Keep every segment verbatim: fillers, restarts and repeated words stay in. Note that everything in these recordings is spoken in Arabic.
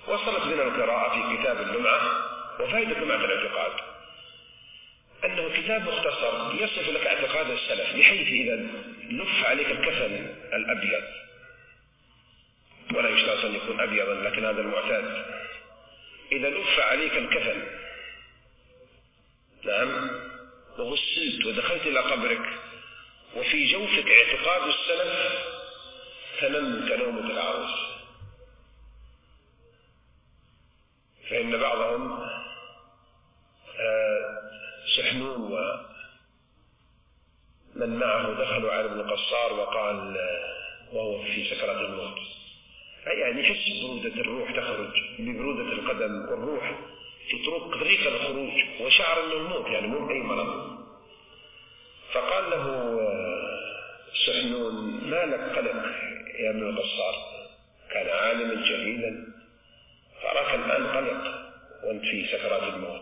وصلت بنا القراءة في كتاب اللمعة. وفائدة لمعة الاعتقاد أنه كتاب مختصر يصف لك اعتقاد السلف، بحيث إذا لف عليك الكفن الأبيض، ولا يشترط أن يكون أبيضا لكن هذا المعتاد، إذا لف عليك الكفن نعم وغسلت ودخلت إلى قبرك وفي جوفك اعتقاد السلف، تنم كنومة العروس. فإن بعضهم سحنون ومن معه دخلوا على ابن قصار وقال وهو في سكرات الموت، يعني يحس برودة الروح تخرج ببرودة القدم، والروح في طرق طريق الخروج، وشعر أنه الموت يعني مو أي مرض. فقال له سحنون ما لك قلق يا ابن القصار، كان عالما جليلا، فأراك الآن قلق وأنت في سكرات الموت.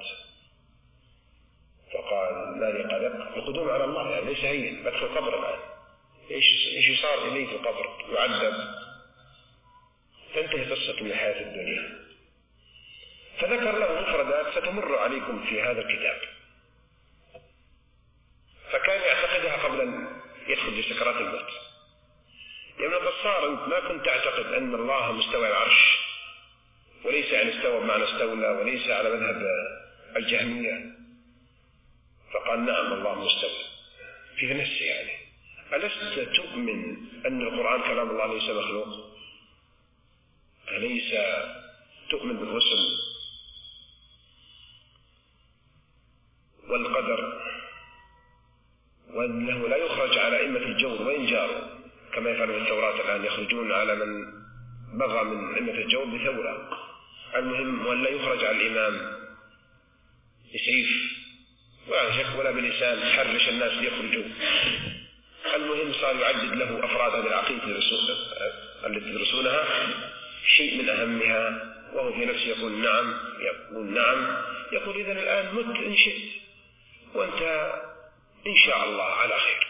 فقال ما لي قلق، القدوم على الله يعني ليس هين، بدخل قبر الآن، إيش إيش صار إليه في القبر؟ يعذب، تنتهي قصة من حياة الدنيا. فذكر له مفردات ستمر عليكم في هذا الكتاب، فكان يعتقدها قبل أن يدخل في سكرات الموت. يا ابن القصار أنت ما كنت تعتقد أن الله مستوى العرش، وليس يعني استوى بمعنى استولى، وليس على مذهب الجهمية. فقال نعم الله مستوى في نفسه، يعني ألست تؤمن أن القرآن كلام الله ليس مخلوق؟ أليس تؤمن بالرسل والقدر، وأنه لا يخرج على أئمة الجور وإن جاروا كما يفعل في التوراة الآن، يخرجون على من بغى من أئمة الجور بثورة. المهم وأن لا يخرج على الإمام بسيف ولا شك ولا بلسان حرش الناس ليخرجوا. المهم صار يعدد له أفراد هذه العقيدة التي يدرسونها شيء من أهمها، وهو في نفسه يقول نعم، يقول نعم، يقول إذن الآن مت إن شئت وأنت إن شاء الله على خير.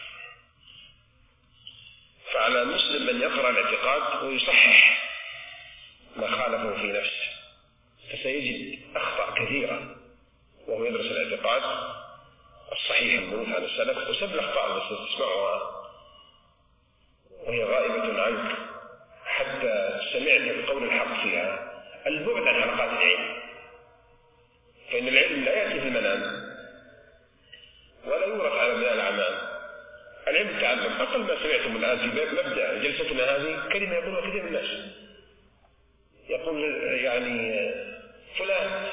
فعلى المسلم أن يقرأ الاعتقاد ويصحح ما خالفه في نفسه، فسيجد أخطاء كثيرة وهو يدرس الاعتقاد الصحيح الموروث عن السلف، وسبب الأخطاء التي تسمعها وهي غائبة عنك حتى سمعت بقول الحق فيها. البعد عن حلقات العلم، فإن العلم لا يأتي في المنام ولا يورث على ابناء الأعمام. العلم تعلم. أقل ما سمعتم الآن في مبدأ جلستنا هذه كلمة يقولها كثير من الناس، يقول يعني فلان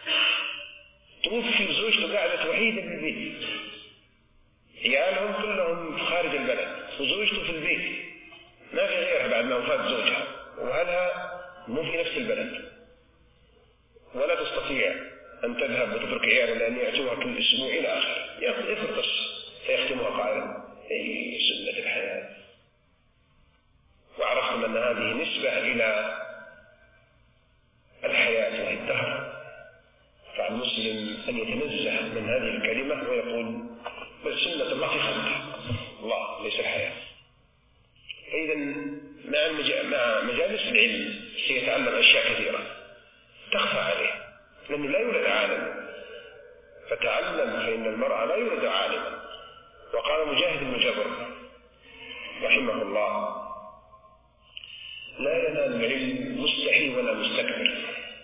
توفي وزوجته قاعدة وحيدة في البيت، عيالهم كلهم خارج البلد وزوجته في البيت ما في غيرها بعد ما وفاة زوجها، وأهلها مو في نفس البلد، ولا تستطيع أن تذهب وتترك عيالها لأن يأتوها كل أسبوع إلى آخره. يأخذ إثر قصة فيختمها قائلا أي سنة الحياة. وعرفتم أن هذه نسبة إلى الحياة وهي الدهر، فالمسلم أن يتنزه من هذه الكلمة ويقول بل سنة الله في خلقه الله ليس الحياة. فإذا مع, مع مجالس العلم سيتعلم أشياء كثيرة تخفى عليه، لأنه لا يولد عالم، فتعلم فإن المرء لا يولد عالما. وقال مجاهد بن جبر رحمه الله لا ينال العلم مستحي ولا مستكبر،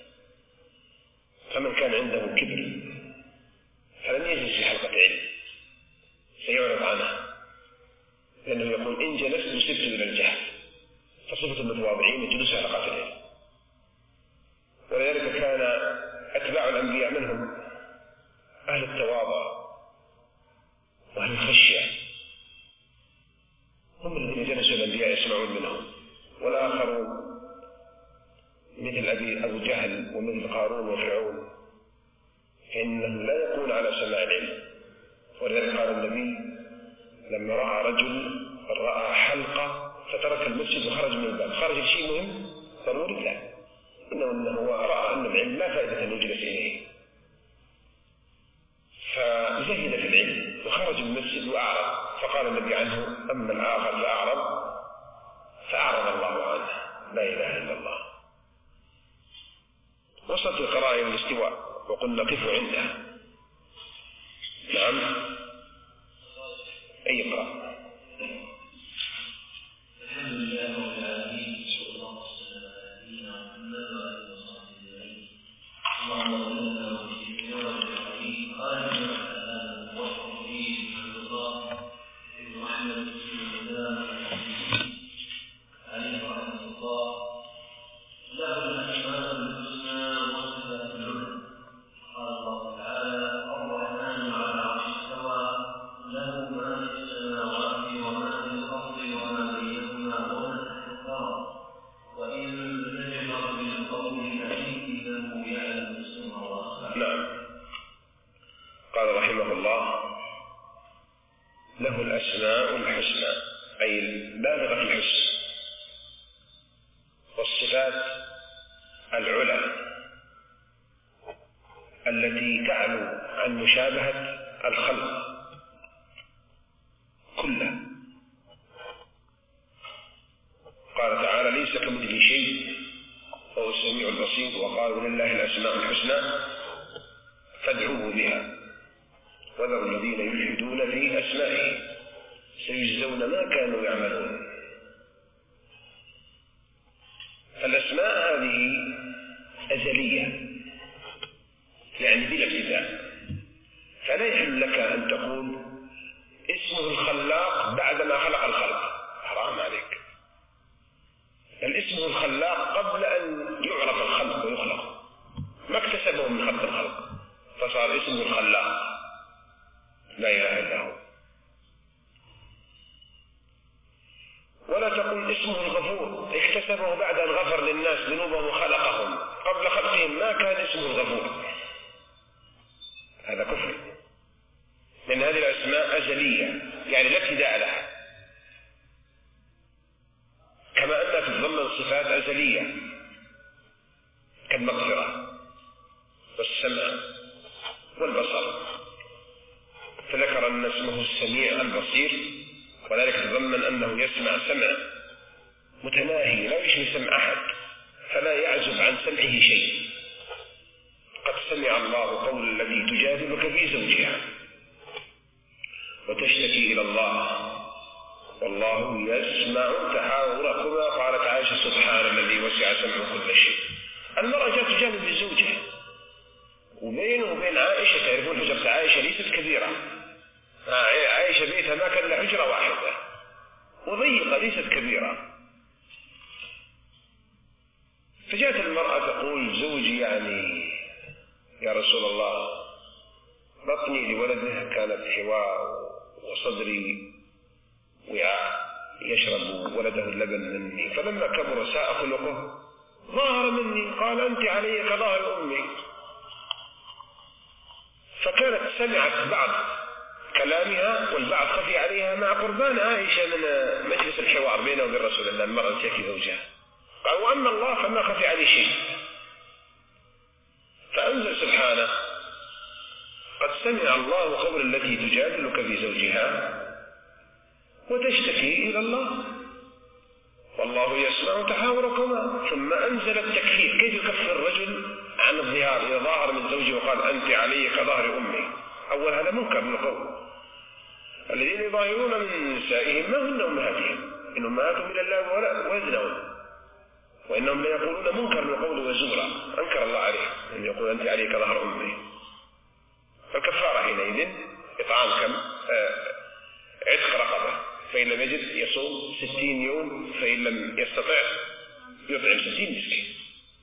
فمن كان عنده كبر فلن يجلس في حلقة علم سيعرض عنها، لأنه يقول إن جلست نسبت إلى الجهل، فصفة المتواضعين يجلسوا في حلقات العلم. ولذلك كان أتباع الأنبياء منهم أهل التواضع وأهل الخشية، هم الذين جلسوا الأنبياء يسمعون منهم، والآخرون مثل أبي أبو جهل ومثل قارون وفرعون فإنهم لا يقون على سماع العلم. ولذلك قال النبي لما رأى رجل رأى حلقة فترك المسجد وخرج من الباب، خرج لشيء مهم ضروري؟ لا، إنه أنه رأى أن العلم لا فائدة أن يجلس إليه، فزهد في العلم وخرج من المسجد وأعرض. فقال النبي عنه أما الآخر فأعرض فأعرض الله عنه. لا إله إلا الله. وصلت القرائن الاستواء وقلنا قفوا عندها. نعم. أي قراءة؟ الحمد لله رب العالمين والصلاة والسلام على نبينا محمد وعلى آله وصحبه أجمعين. اللهم صل وسلم وبارك على محمد ابن أحمد بن سلام عليه رحمة الله. له الأسماء الحسنى وصفات العلى. قال الله تعالى: الرحمن على العرش استوى له ما في السماوات وما في الأرض وما بينهما وما تحت الثرى وإن تجهر بالقول فإنه يعلم السر وأخفى. نعم. قال رحمه الله: له الأسماء الحسنى، أي البالغة الحسن، والصفات العلى التي تعلو عن مشابهة الخلق كله. قال تعالى: ليس كمثله شيء وهو السميع البصير، وقال: ولله الأسماء الحسنى فادعوه بها وذروا الذين يلحدون في أسمائه سيجزون ما كانوا يعملون. الأسماء هذه أزلية، يعني بلا ابتداء، فلا يحل لك أن تقول اسمه الخلاق بعدما خلق الخلق، حرام عليك. الاسم الخلاق قبل أن يعرف الخلق ويخلق، ما اكتسبه من خلق الخلق فصار اسمه الخلاق، لا إله إلا هو. ولا تقل اسمه الغفور اكتسبه بعد أن غفر للناس ذنوبهم وخلقهم، قبل خلقهم ما كان اسمه الغفور، هذا كفر، لأن هذه الأسماء أزلية يعني لا ابتداء لها، كما أنها تتضمن صفات أزلية كالمغفرة والسمع والبصر، فذكر أن اسمه السميع البصير، وذلك تضمن أنه يسمع سمع متناهي لا يشبه سمع أحد، فلا يعزب عن سمعه شيء. قد سمع الله قول التي تجادلك في زوجها وتشتكي إلى الله والله يسمع تحاوركما. قالت عائشة: سبحان الذي وسع سمعه كل شيء. المرأة جاءت تجادل في زوجها، وبينه وبين عائشة تعرفون حجرة عائشة ليست كبيرة، عائشة بيتها ما كان لها حجرة واحدة وضيقة ليست كبيرة. فجاءت المرأة تقول: زوجي يعني يا رسول الله بطني لولده كانت حواء وصدري وعاء يشرب ولده اللبن مني، فلما كبر ساء خلقه ظهر مني، قال: أنت علي كظهر أمي. فكانت سمعت بعض كلامها والبعض خفي عليها مع قربان عائشة من مجلس الحوار بينه وبين رسول الله، المرأة تشكي زوجها، قال: وأما الله فما خفي عليه شيء. فأنزل سبحانه: قد سمع الله قول التي تجادلك في زوجها وتشتكي إلى الله والله يسمع تحاوركما. ثم أنزل التكفير، كيف يكفر الرجل عن الظهار إذا ظاهر من زوجه وقال: أنت علي كظهر أمي. أول هذا منكر من القول، الذين يظاهرون من نسائهم ما هن أمهاتهم، إن أمهاتهم إلى الله ويزنون، وإنهم ليقولون منكر من القول وزورا، أنكر الله عليه أن يقول: أنت علي كظهر أمي. فالكفارة حينئذ إطعام كم؟ آه عتق رقبة، فإن لم يجد يصوم ستين يوم، فإن لم يستطع يطعم ستين مسكين.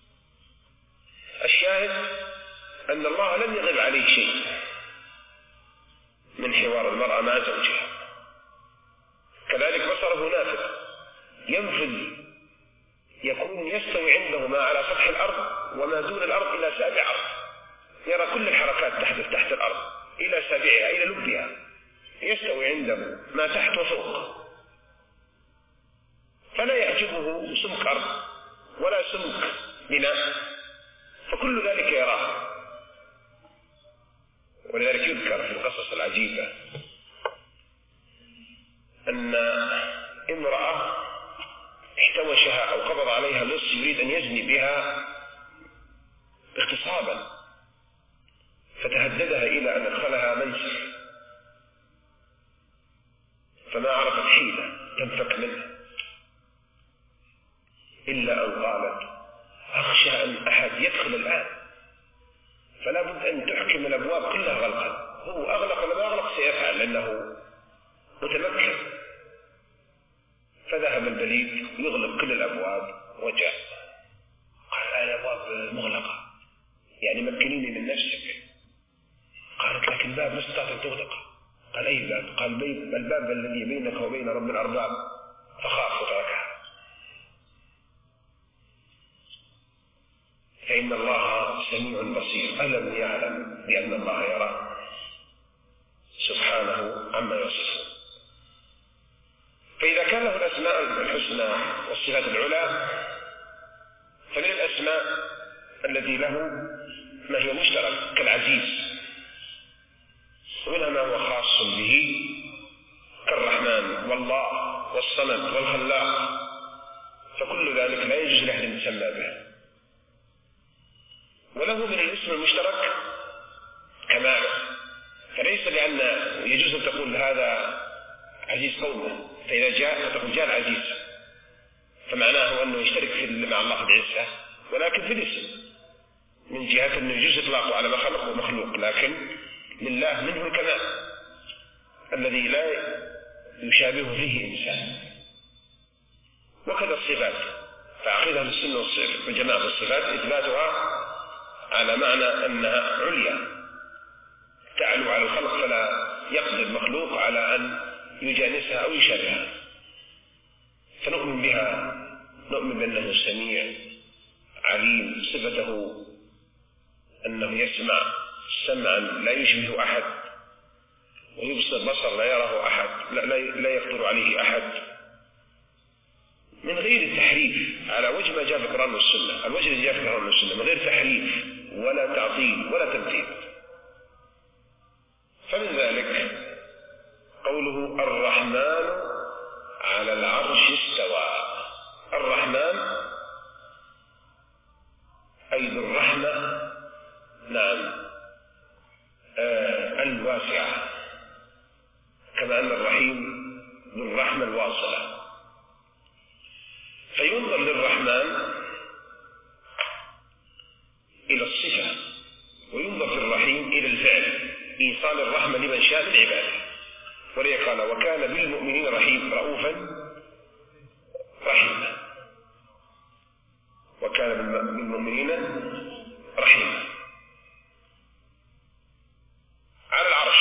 الشاهد أن الله لم يغب عليه شيء من حوار المرأة مع زوجها. كذلك بصره نافذ ينفذ، يكون يستوي عنده ما على سطح الأرض وما دون الأرض إلى سابع أرض، يرى كل الحركات تحدث تحت الأرض إلى سابعها إلى لبها، يستوي عنده ما تحت وفوق، فلا يعجبه سمك أرض ولا سمك بناء، فكل ذلك يراه. ولذلك يذكر في القصص العجيبة أن امرأة احتوشها أو قبض عليها لص يريد أن يزني بها باختصار اغتصابا فتهددها إلى أن أدخلها منسف، فما عرفت حيلة تنفك منه إلا أن قالت أخشى أن أحد يدخل الآن، فلا بد أن تحكم الأبواب كلها غلقا. هو أغلق ولا ما أغلق سيفعل لأنه متمكن. فذهب البليد يغلق كل الأبواب وجاء قال الأبواب مغلقة، يعني مكنيني من نفسك. قالت لكن الباب لا تستطيع أن تغلق. قال أي باب؟ قال الباب الذي بينك وبين رب الأرباب، فخاف وتركها. فإن الله سميع بصير، ألم يعلم بأن الله يرى سبحانه عما يصفون. فإذا كان له الأسماء الحسنى والصفات العلى، فمن الأسماء التي له ما هي مشترك كالعزيز، ومنها ما هو خاص به كالرحمن والله والصمد والخلاق، فكل ذلك لا يجوز لأحد أن يسمى به. وله من الاسم المشترك كماله، فليس لأن يجوز أن تقول هذا عزيز قومه، فإذا جاء فتقول جاء العزيز، فمعناه أنه يشترك في مع الله في العزة، ولكن في الاسم من جهة أنه يجوز إطلاقه على ما خلق ومخلوق، لكن لله منه الكمال الذي لا يشابه فيه إنسان. وكذا الصفات، فعقيدة السنة والجماعة بالصفات إثباتها على معنى أنها عليا تعلو على الخلق، فلا يقدر المخلوق على أن يجانسها أو يشابهها، فنؤمن بها، نؤمن بأنه سميع عليم، صفته أنه يسمع سمعا لا يشبه أحد، ويبصر بصر لا يراه أحد، لا, لا, لا يقدر عليه أحد، من غير تحريف على وجه ما جاء في القرآن والسنة، الوجه اللي جاء في القرآن والسنة من غير تحريف ولا تعطيل ولا تمثيل. فمن ذلك قوله الرحمن على العرش استوى. الرحمن أي ذو الرحمة، نعم، آه الواسعة، كما أن الرحيم ذو الرحمة الواصلة. فينظر للرحمن إلى الصفة، وينظر في الرحيم إلى الفعل، إيصال الرحمة لمن شاء من عباده. ولذلك قال وكان بالمؤمنين رحيم رؤوفا رحيما، وكان بالمؤمنين رحيما. على العرش،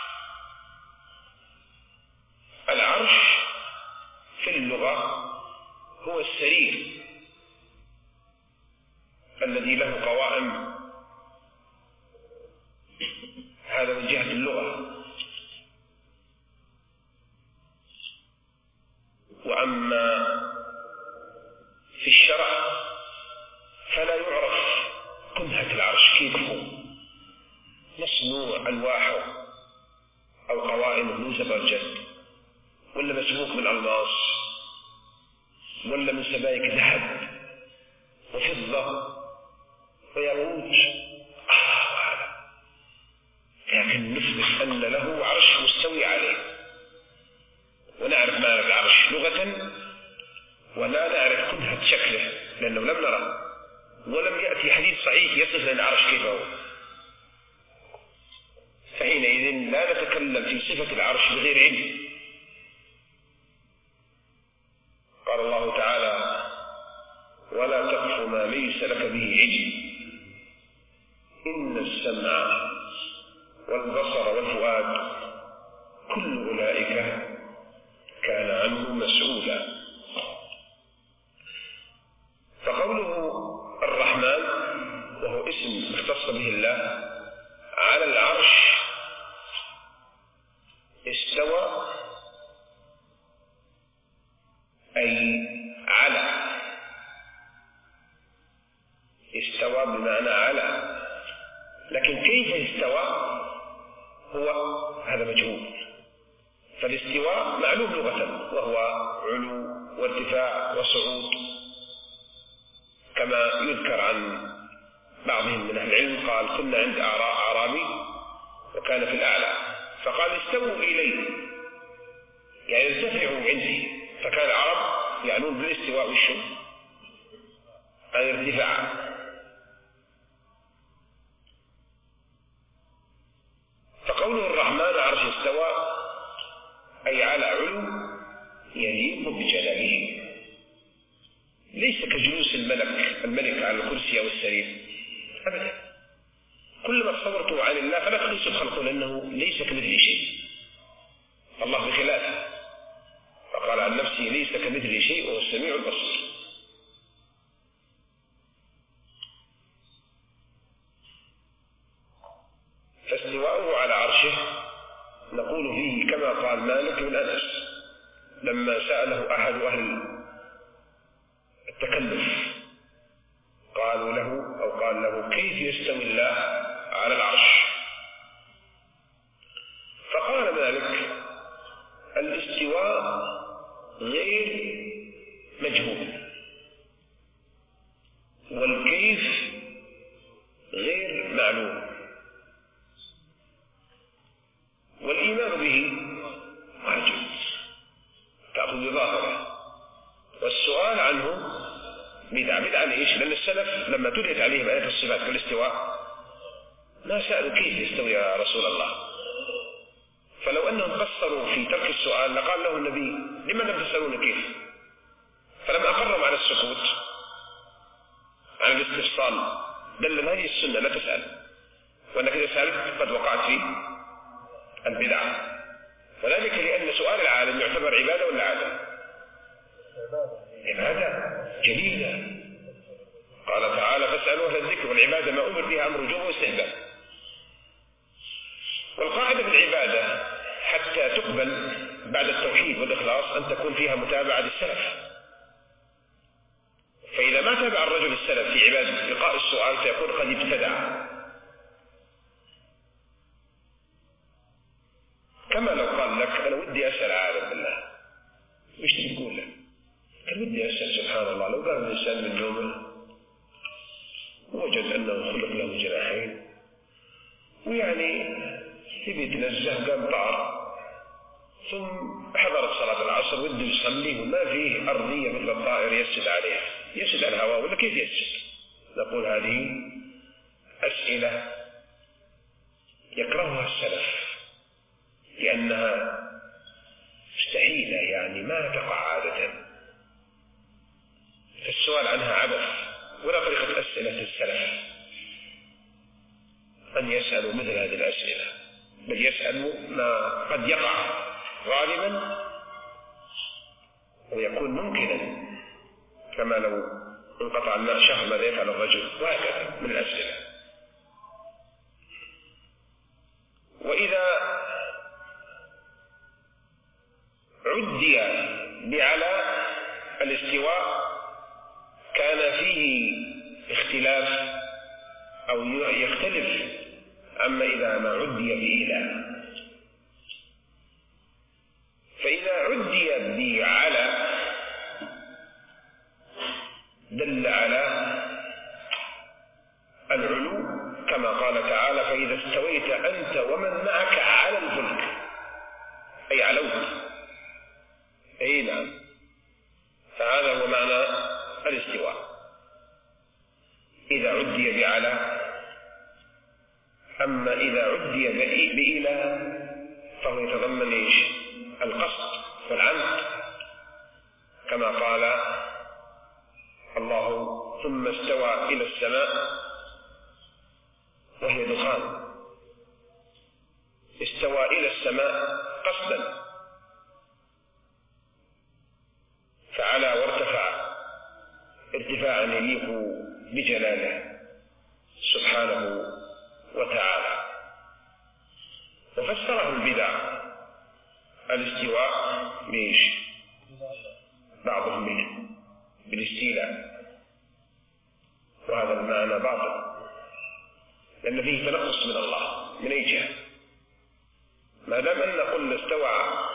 العرش في اللغة هو السرير الذي له قوائم، هذا من جهة اللغة. وأما في الشرع فلا يعرف كنهة العرش كيف هو، مصنوع ألواحه أو قوائمه من زبرجد، ولا مسبوك من ألماس، ولا من سبائك ذهب وفضة وياقوت، الله أعلم. لكن نثبت أن له عرش مستوي عليه، ونعرف معنى العرش لغة، ولا نعرف كنهة شكله لأنه لم نرى، ولم يأتي حديث صحيح يصف لنا العرش كيف هو. فحينئذ لا نتكلم في صفة العرش بغير علم. قال الله تعالى ولا تقف ما ليس لك به علم إن السمع والبصر والفؤاد كل أولئك كان عنه مسؤولا. فقوله الرحمن وهو اسم اختص به الله على العرش استوى، أي على، استوى بمعنى على، لكن كيف استوى هو هذا مجهول. فالاستواء معلوم لغة، وهو علو وارتفاع وصعود، كما يذكر عن بعض بعضهم من أهل العلم قال كنا عند أعرابي وكان في الأعلى فقال استووا إلي يعني ارتفعوا عندي، فكان العرب يعنون بالاستواء والشو الارتفاع. فقوله الرحمن عرش استوى أي على علو يليق بجلاله، ليس كجلوس الملك الملك على الكرسي أو السرير أبدا. كل ما تصورته عن الله فلا تقيس الخلق لأنه ليس كمثله شيء، الله بخلافه، فقال عن نفسه ليس كمثله شيء وهو السميع البصير. فاستواؤه على عرشه نقول فيه كما قال مالك بن أنس لما سأله أحد أهل التكلف قالوا له أو قال له كيف يستوي الله على العرش؟ فقال مالك الاستواء غير مجهول والكيف غير معلوم والإيمان به واجب تأخذ بظاهره، والسؤال عنه بدعة. بدعة ليش؟ لأن السلف لما تليت عليهم آيات الصفات كالاستواء ما سألوا كيف يستوي يا رسول الله، فلو أنهم قصروا في ترك السؤال لقال له النبي لما لم تسألون كيف؟ فلما أقرهم على السكوت عن الاستفصال دل هذه السنة لا تسأل، وأنك إذا سألت قد وقعت في البدعة، وذلك لأن سؤال العالم يعتبر عبادة ولا عادة؟ عبادة جليلة. قال تعالى فاسألوا أهل الذكر، والعبادة ما أمر بها أمر وجوب واستحباب. والقاعدة في العبادة حتى تقبل بعد التوحيد والإخلاص أن تكون فيها متابعة للسلف، فإذا ما تابع الرجل السلف في عبادة لقاء السؤال فيكون قد ابتدع. كما لو قال لك أنا ودي أسأل عالم بالله، وش تقول له؟ كان ودي أسأل سبحان الله لو قام الإنسان من نومه ووجد أنه خلق له جناحين ويعني يبي يتنزه قام طار، ثم حضرت صلاة العصر وده يصلي وما فيه أرضية مثل الطائر يسجد عليها، يسجد على الهواء ولا كيف يسجد؟ نقول هذه أسئلة يكرهها السلف لأنها مستحيلة يعني ما تقع عادة، فالسؤال عنها عبث، ولا طريقة أسئلة السلف أن يسألوا مثل هذه الأسئلة، بل يسألوا ما قد يقع غالبا ويكون ممكنا، كما لو انقطع الماء شهر ماذا يفعل الرجل، وهكذا من الأسئلة. وإذا عدي بعلى الاستواء كان فيه اختلاف أو يختلف عما إذا ما عدي بإله. فإذا عدي بعلى دل على العلو كما قال تعالى فإذا استويت أنت ومن معك على الفلك أي علوت، أي نعم، فهذا هو معنى الاستواء إذا عدي بعلى. أما إذا عدي بإله فهو يتضمن إيش؟ القصد والعمد، كما قال الله ثم استوى إلى السماء وهي دخان، استوى إلى السماء قصدا، فعلى وارتفع ارتفاعا يليق بجلاله سبحانه وتعالى. وفسره البدع الاستواء بإيش؟ بعضهم منه بالاستيلاء، وهذا المعنى باطل لأن فيه تنقص من الله من أي جهة. ما دام أن قلنا استوى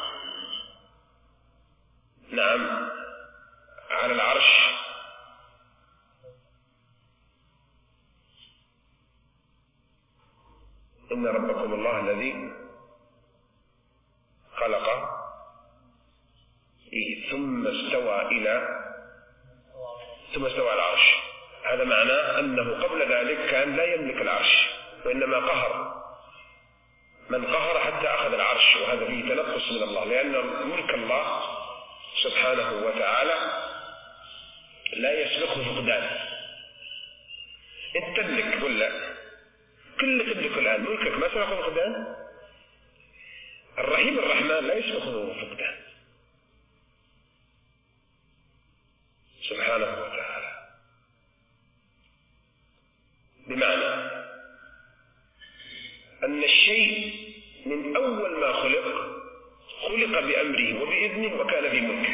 نعم على العرش إن ربكم الله الذي خلق إيه ثم استوى إلى ثم استوى على العرش. هذا معناه أنه قبل ذلك كان لا يملك العرش، وإنما قهر من قهر حتى أخذ العرش، وهذا فيه تنقص من الله، لأن ملك الله سبحانه وتعالى لا يسبقه فقدان. أنت تملك ولا كل تملك الآن ملكك ما سبقه فقدان؟ الرحيم الرحمن لا يسبقه فقدان سبحانه وتعالى، بمعنى أن الشيء من أول ما خلق خلق بأمره وبإذنه وكان في ملكه،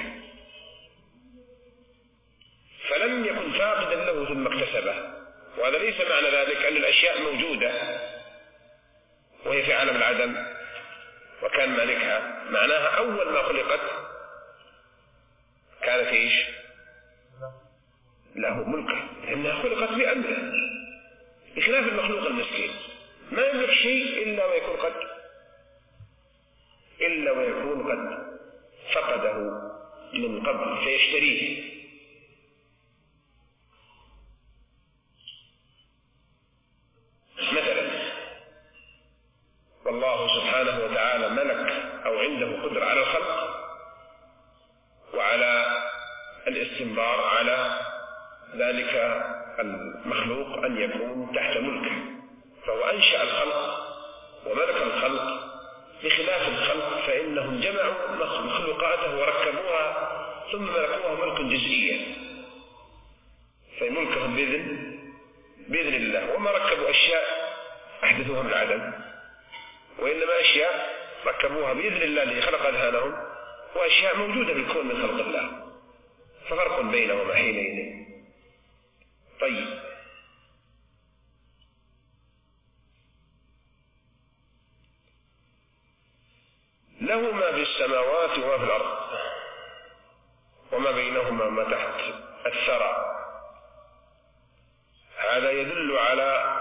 فلم يكن فاقدا له ثم اكتسبه. وهذا ليس معنى ذلك أن الأشياء موجودة وهي في عالم العدم وكان مالكها، معناها أول ما خلقت كانت إيش؟ له ملكه، لأنها خلقت بأمره، بخلاف المخلوق المسكين ما يملك شيء إلا ويكون قد إلا ويكون قد فقده من قبل فيشتريه. مثلا والله سبحانه وتعالى ملك أو عنده قدرة على الخلق وعلى الاستمرار على ذلك المخلوق أن يكون تحت ملكه، فهو أنشأ الخلق وملك الخلق، بخلاف الخلق فإنهم جمعوا مخلوقاته وركبوها ثم ملكوها ملك جزئيا، فملكهم بإذن بإذن الله، وما ركبوا أشياء أحدثوها من العدم، وإنما أشياء ركبوها بإذن الله الذي خلق أذهانهم، وأشياء موجودة بالكون من خلق الله، ففرق بينهما حينئذ. طيب له ما في السماوات وما في الأرض وما بينهما ما تحت الثرى. هذا يدل على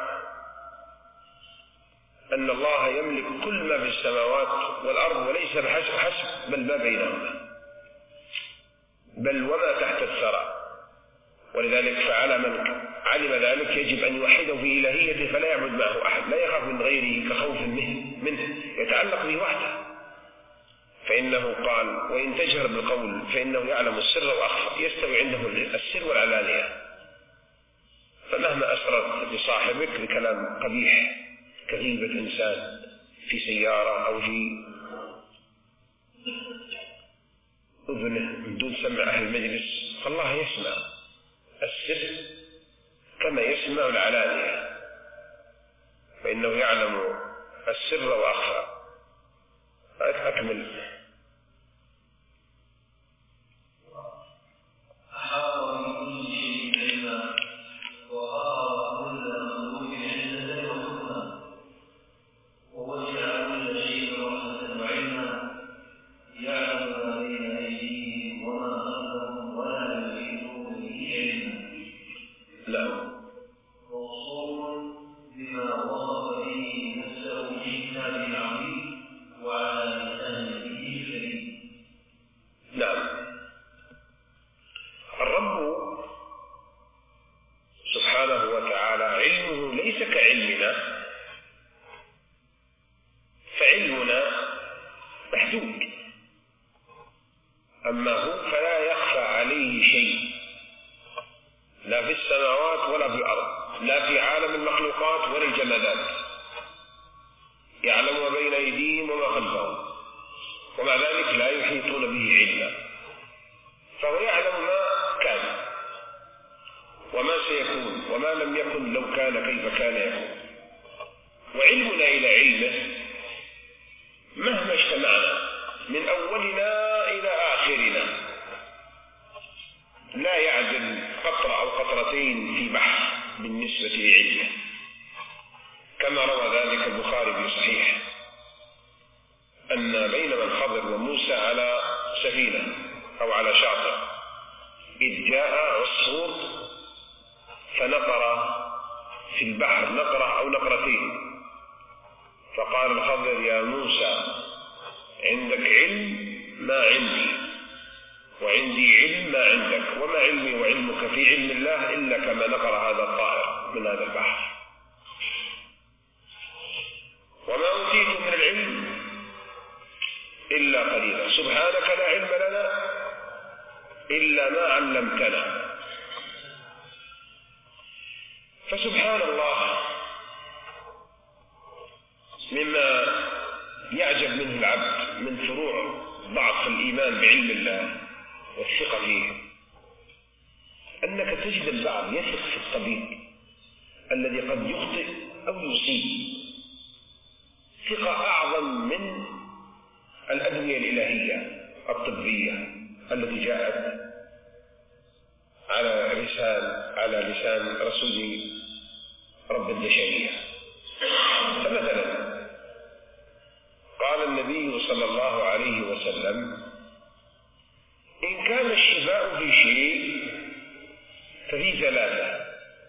أن الله يملك كل ما في السماوات والأرض، وليس بحسب حسب بل ما بينهما، بل وما تحت الثرى. ولذلك فعلى من علم ذلك يجب أن يوحده في إلهيته فلا يعبد معه أحد، لا يخاف من غيره كخوف منه، يتعلق به وحده، فإنه قال وإن تجهر بالقول فإنه يعلم السر وأخفى، يستوي عنده السر والعلانية. فمهما أسررت لصاحبك بكلام قبيح كغيبة إنسان في سيارة أو في أذنه من دون سمع أهل المجلس، فالله يسمع السر كما يسمع العلانية، فإنه يعلم السر وأخفى. أكمل. فقال الخضر يا موسى عندك علم ما عندي، وعندي علم ما عندك، وما علمي وعلمك في علم الله إلا كما نقر هذا الطائر من هذا البحر، وما أوتيت من العلم إلا قليلا، سبحانك لا علم لنا إلا ما علمتنا. فسبحان الله مما يعجب منه العبد من فروع ضعف الإيمان بعلم الله والثقة فيه، أنك تجد البعض يثق في الطبيب الذي قد يخطئ أو يصيب ثقة أعظم من الأدوية الإلهية الطبية التي جاءت على لسان على لسان رسول رب البشرية. فمثلا قال النبي صلى الله عليه وسلم إن كان الشفاء في شيء ففي ثلاثة: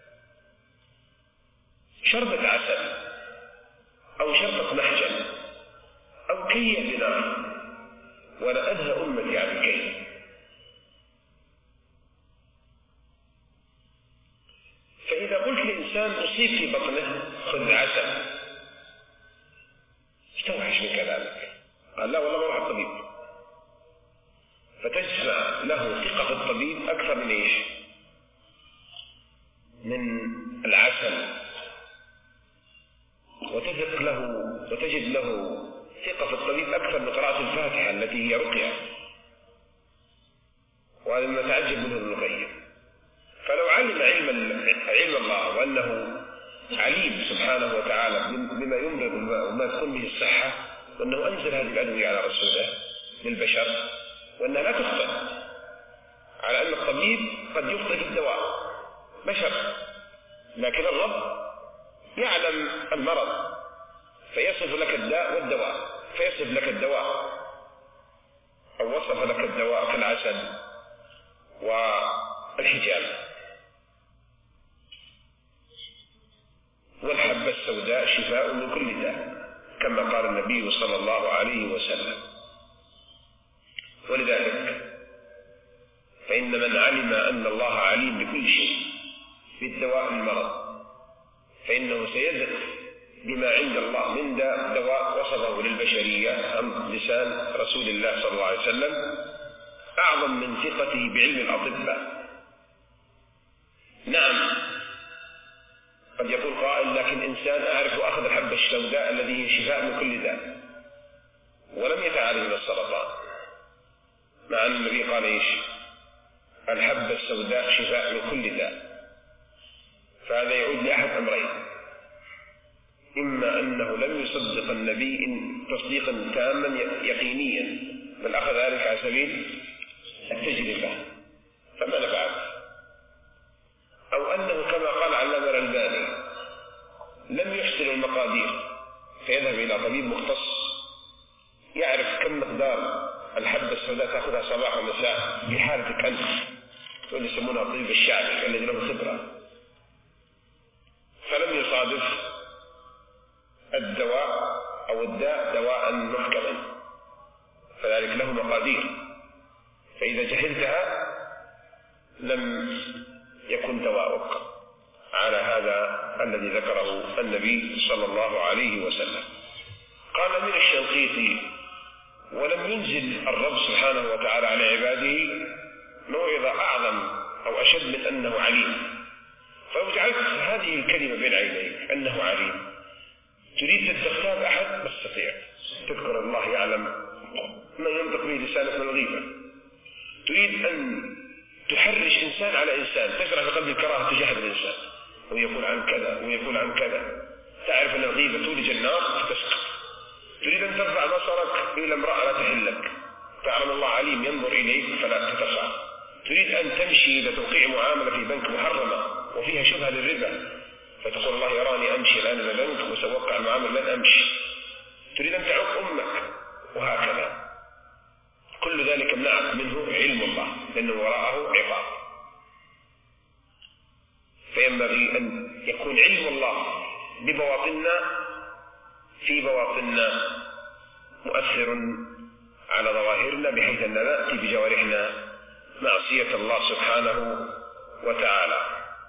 شربة عسل أو شربة محجن أو كي بنار، ولا أنهى أمتي عن الكي. فإذا قلت لإنسان أصيب في بطنه خذ العسل، استوحش من كلامك، قال لا والله بروح الطبيب، فتجمع له ثقة في الطبيب أكثر من إيش؟ من العسل، وتثق له وتجد له ثقة في الطبيب أكثر من قراءة الفاتحة التي هي رقية. وهذا ما تعجب منه ابن القيم. فلو علم علم علم الله وأنه عليم سبحانه وتعالى بما يمرض وما تكون به الصحة، وأنه أنزل هذه الأدوية على رسوله للبشر، وأنها لا تخطئ، على أن الطبيب قد يخطئ في الدواء بشر، لكن الرب يعلم المرض فيصف لك الداء والدواء، فيصف لك الدواء أو وصف لك الدواء كالعسل والحجامة والحبة السوداء شفاء من كل داء كما قال النبي صلى الله عليه وسلم. ولذلك فإن من علم أن الله عليم بكل شيء بالدواء المرض فإنه سيثق بما عند الله من دواء وصفه للبشرية عن لسان رسول الله صلى الله عليه وسلم أعظم من ثقته بعلم الأطباء. نعم قد يقول قائل لكن إنسان أعرف أخذ الحبة السوداء الذي هي شفاء من كل داء ولم يتعالج من السرطان، مع أن النبي قال إيش؟ الحبة السوداء شفاء من كل داء. فهذا يعود لأحد أمرين: إما أنه لم يصدق النبي تصديقا تاما يقينيا بل أخذ ذلك على سبيل التجربة فما نفعه، أو أنه كما قال علامة الألباني لم يحسن المقادير فيذهب إلى طبيب مختص يعرف كم مقدار الحبة السوداء تأخذها صباح ومساء بحالتك أنت، واللي يسمونها الطبيب الشعبي الذي له خبرة، فلم يصادف الدواء أو الداء دواء محكما، فذلك له مقادير، فإذا جهلتها لم يكن دواؤك على هذا الذي ذكره النبي صلى الله عليه وسلم. قال من الشنقيطي: ولم ينزل الرب سبحانه وتعالى على عباده موعظة أعظم أو أشد من أنه عليم. فلو جعلت هذه الكلمة بين عينيك أنه عليم، تريد أن تغتاب أحد ما تستطيع، تذكر الله يعلم ما ينطق به لسانك من الغيبة. تريد أن تحرش إنسان على إنسان، تزرع في قلب الكراهة تجاه الإنسان ويقول عن كذا ويقول عن كذا، تعرف أن الغيبة تولج النار فتسقط. تريد أن ترفع بصرك إلى امرأة لا تحلك، تعلم الله عليم ينظر إليك فلا تتسع. تريد أن تمشي إلى توقيع معاملة في بنك محرمة وفيها شبهة للربا، فتقول الله يراني أمشي الآن إلى البنك وسأوقع المعاملة لن أمشي. تريد أن تعق أمك وهكذا. كل ذلك منعك منه علم الله لأنه وراءه عقاب. فينبغي أن يكون علم الله ببواطننا في بواطننا مؤثر على ظواهرنا، بحيث أننا نأتي بجوارحنا معصية الله سبحانه وتعالى.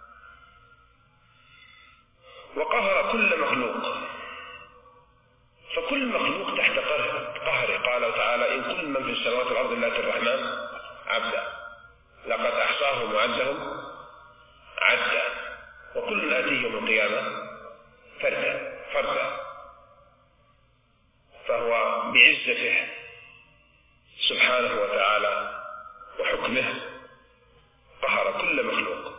وقهر كل مخلوق، فكل مخلوق تحت قهره. قال تعالى: إن كل من في السماوات والأرض إلا آتي الرحمن عبدا لقد أحصاهم وعدهم عدا وكل آتيه يوم القيامة فردا فردا. فهو بعزته سبحانه وتعالى وحكمه قهر كل مخلوق،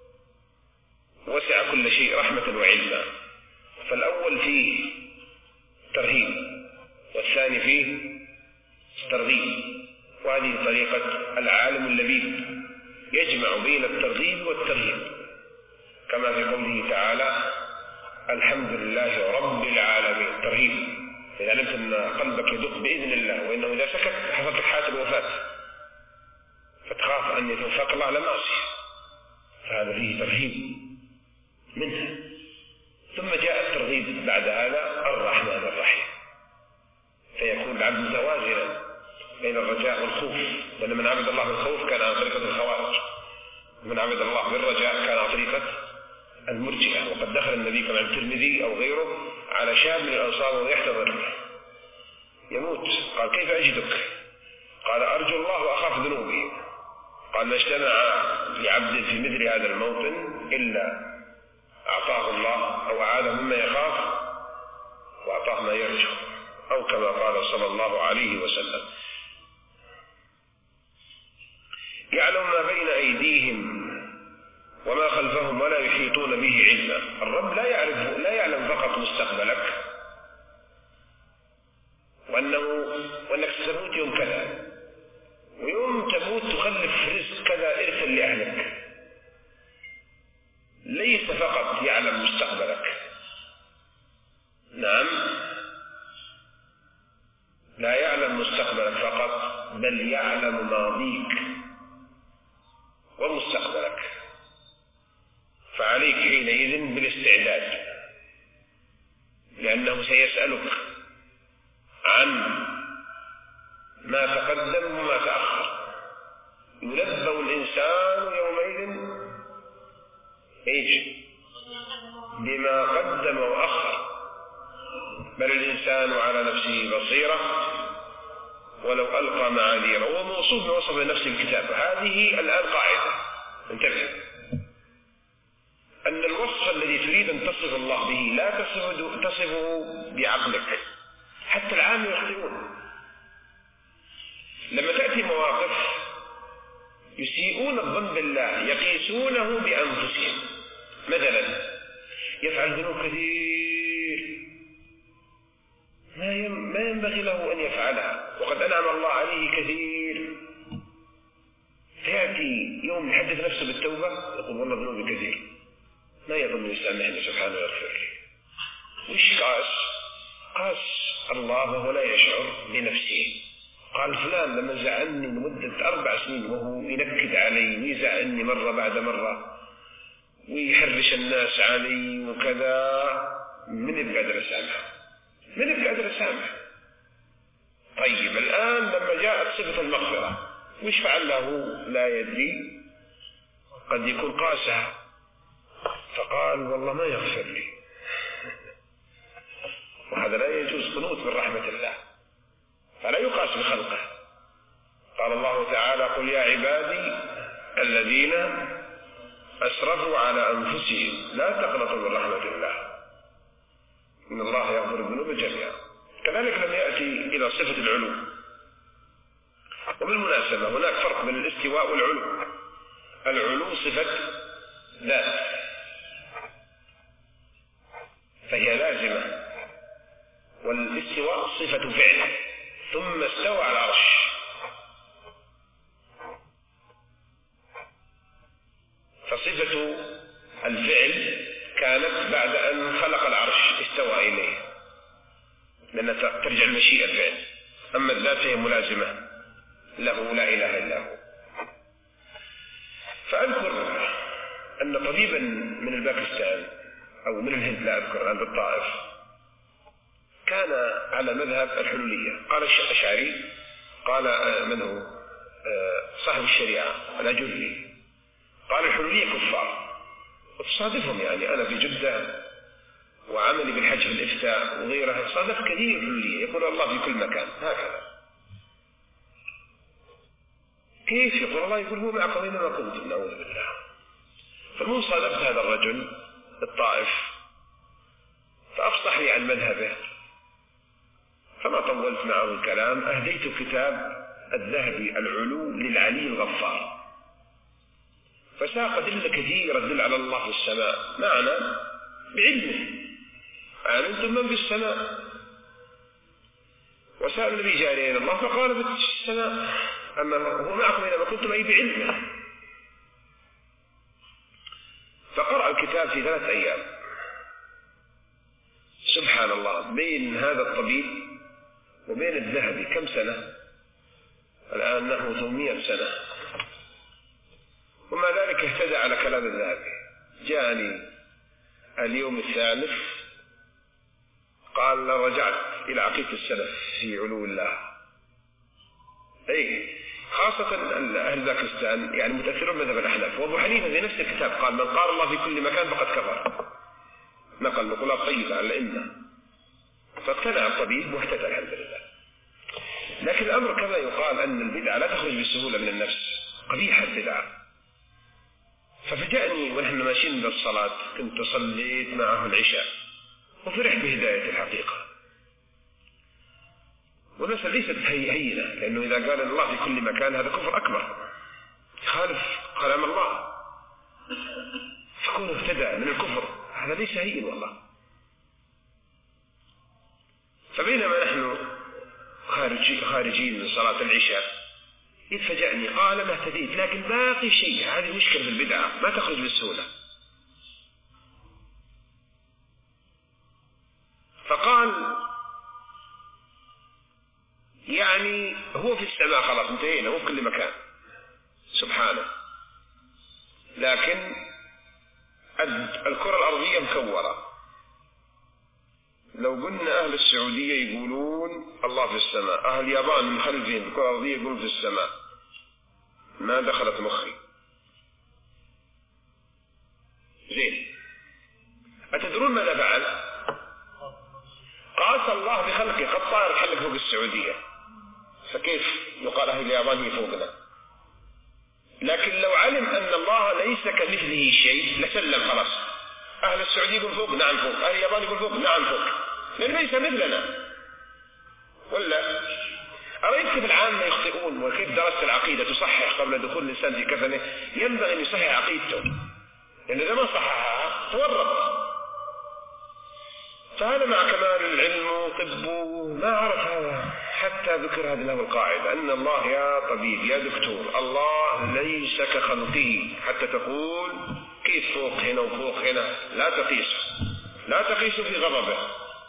وسع كل شيء رحمة وعلما. فالأول فيه ترهيب والثاني فيه ترغيب، وهذه طريقة العالم اللبيب، يجمع بين الترغيب والترهيب، كما في قوله تعالى: الحمد لله رب العالمين. ترهيب، إذا علمت أن قلبك يدق بإذن الله، وإنه إذا سكت حصلت لك حالة الوفاة، فتخاف أن يتوفاك الله على معصية، فهذا فيه ترهيب منها. ثم جاء الترغيب بعد هذا: الرحمن الرحيم، فيكون العبد متوازنا بين الرجاء والخوف، لأن من عبد الله بالخوف كان عن طريقة الخوارج، ومن عبد الله بالرجاء كان عن طريقة المرجئة. وقد دخل النبي كما عند الترمذي أو غيره على شاب من الأنصار وهو يحتضر يموت، قال: كيف أجدك؟ قال: أرجو الله وأخاف ذنوبي. قال: ما اجتمع لعبد في مثل هذا الموطن إلا أعطاه الله أو أعاذه مما يخاف وأعطاه ما يرجو، أو كما قال صلى الله عليه وسلم. يعلم ما بين أيديهم وما خلفهم ولا يحيطون به علما. الرب لا يعرف لا يعلم فقط مستقبلك وأنه وأنك ستموت يوم كذا، ويوم تموت تخلف رزق كذا إرثا لأهلك. ليس فقط يعلم مستقبلك، نعم، لا يعلم مستقبلك فقط، بل يعلم ماضيك ومستقبلك. فعليك حينئذ بالاستعداد، لأنه سيسألك عن ما تقدم وما تأخر. ينبأ الإنسان يومئذ إيش؟ بما قدم وأخر، بل الإنسان على نفسه بصيرة ولو ألقى معاذيره. هو موصوف بوصف نفس الكتاب. هذه الآن قاعدة، انتبه، أن الوصف الذي تريد أن تصف الله به لا تصفه بعقلك، حتى العام يخطئون. لما تأتي مواقف يسيئون الظن بالله، يقيسونه بأنفسهم. مثلا يفعل ذنوب كثير ما ينبغي له أن يفعلها، وقد أنعم الله عليه كثير، فيأتي يوم يحدث نفسه بالتوبة يقول: والله ذنوبي كثير، ما يظن يسامحني سبحانه ويغفر لي. وش قاس؟ قاس الله وهو لا يشعر بنفسه. قال: فلان لما زعلني لمدة أربع سنين وهو ينكد علي ويزعلني مرة بعد مرة ويحرش الناس علي وكذا، من يبقى قادر أسامحه؟ من يبقى قادر أسامحه؟ طيب الآن لما جاءت صفة المغفرة وش فعل له؟ لا يدري، قد يكون قاسها فقال: والله ما يغفر لي. وهذا لا يجوز، قنوط من رحمة الله، فلا يقاس بخلقه. قال الله تعالى: قل يا عبادي الذين أسرفوا على أنفسهم لا تقنطوا من رحمة الله إن الله يغفر الذنوب جميعا. كذلك لم يأتي إلى صفة العلو. وبالمناسبة هناك فرق بين الاستواء والعلو. العلو صفة ذات فهي لازمة، والاستواء صفة فعل. ثم استوى على العرش، فصفة الفعل كانت بعد أن خلق العرش استوى إليه، لأن ترجع المشيئة الفعل. أما الذات هي ملازمة له، لا إله إلا هو. فأذكر أن طبيبا من الباكستان أو من الهند، لا أذكر الآن، بالطائف، كان على مذهب الحلولية. قال الأشعري، قال من هو صاحب الشريعة الأجري، قال الحلولية كفار. وتصادفهم يعني أنا في جدة وعملي بالحج في الإفتاء وغيرها صادف كثير حلولية يقول الله في كل مكان هكذا. كيف يقول الله؟ يقول هو معكم أينما كنتم، نعوذ بالله. فالمهم صادفت هذا الرجل الطائف فأفصح لي عن مذهبه، فما طولت معه الكلام، أهديت كتاب الذهبي العلو للعلي الغفار، فساق أدلة كثيرة تدل على الله في السماء معنا بعلمه. آمنتم من في السماء؟ وسأل النبي جاري إلى الله فقال في السماء، أما هو معكم إذا ما كنتم أي بعلمه. فقرأ الكتاب في ثلاث أيام. سبحان الله، بين هذا الطبيب وبين الذهبي كم سنة؟ الآن نحو ثمانمائة سنة، ومع ذلك اهتدى على كلام الذهبي. جاءني اليوم الثالث قال رجعت إلى عقيدة السلف في علو الله. أي خاصة أهل باكستان يعني متأثرون مذهب الأحناف. وأبو حنيفة في نفس الكتاب قال من قال الله في كل مكان فقد كفر، نقل نقولات طيبة على الأئمة. فاقتنع الطبيب واهتدى الحمد لله. لكن الأمر كما يقال أن البدعة لا تخرج بسهولة من النفس، قبيحة البدعة. ففجأني ونحن ماشيين بالصلاة كنت صليت معه العشاء وفرح بهداية الحقيقة. والمسألة ليست هينة، لأنه إذا قال الله في كل مكان هذا كفر أكبر، يخالف كلام الله، فكون اهتدى من الكفر هذا ليس هين والله. فبينما نحن خارجين من صلاة العشاء إذ فجأني قال ما اهتديت، لكن باقي شيء، هذه المشكلة في البدعة ما تخرج بسهولة. فقال يعني هو في السماء خلاص انتهينا، هو في كل مكان سبحانه، لكن الكرة الأرضية مكورة. لو قلنا أهل السعودية يقولون الله في السماء، أهل اليابان من خلفهم الكرة الأرضية يقولون في السماء، ما دخلت مخي. زين، أتدرون ماذا فعل؟ قاس الله بخلقه، قد طائر تحلق فوق السعودية، فكيف يقال أهل اليابان هي فوقنا؟ لكن لو علم أن الله ليس كمثله شيء لسلم خلاص. أهل السعودية يقول فوق، نعم فوق. أهل اليابان يقول فوق، نعم فوق، لأن ليس مثلنا. ولا أرأيت كيف العامة يخطئون وكيف درست العقيدة تصحح قبل دخول الإنسان في كفنه؟ ينبغي أن يصحح عقيدته، لأن إذا ما صححها تورط. فهذا مع كمال العلم وطب ما عرف هذا، حتى ذكر هذه له القاعدة أن الله يا طبيب يا دكتور الله ليس كخلقه، حتى تقول كيف فوق هنا وفوق هنا، لا تقيس، لا تقيس في غضبه،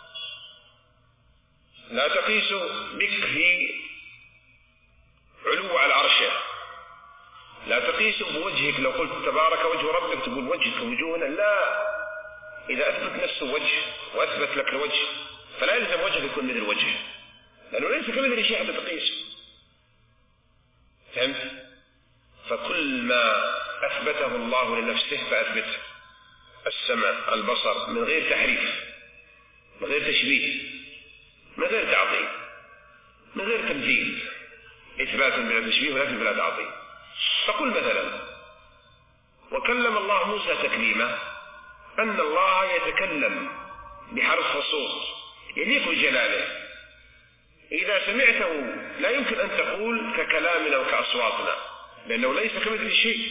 لا تقيس بك في علو على عرشه، لا تقيس بوجهك. لو قلت تبارك وجه ربك تقول وجهك وجوهنا، لا. إذا أثبت نفسه وجه وأثبت لك الوجه فلا يلزم وجهك يكون مثل وجهه، لأنه ليس كمثل شيء حتى تقيس. فهمت؟ فكل ما أثبته الله لنفسه فأثبته، السمع البصر من غير تحريف، من غير تشبيه، من غير تعطيل، من غير تمثيل، إثبات بلا تشبيه ولكن بلا تعطيل. فقل مثلا وكلم الله موسى تكليما، أن الله يتكلم بحرف وصوت يليق بجلاله، إذا سمعته لا يمكن أن تقول ككلامنا وكأصواتنا، لأنه ليس كمثل شيء.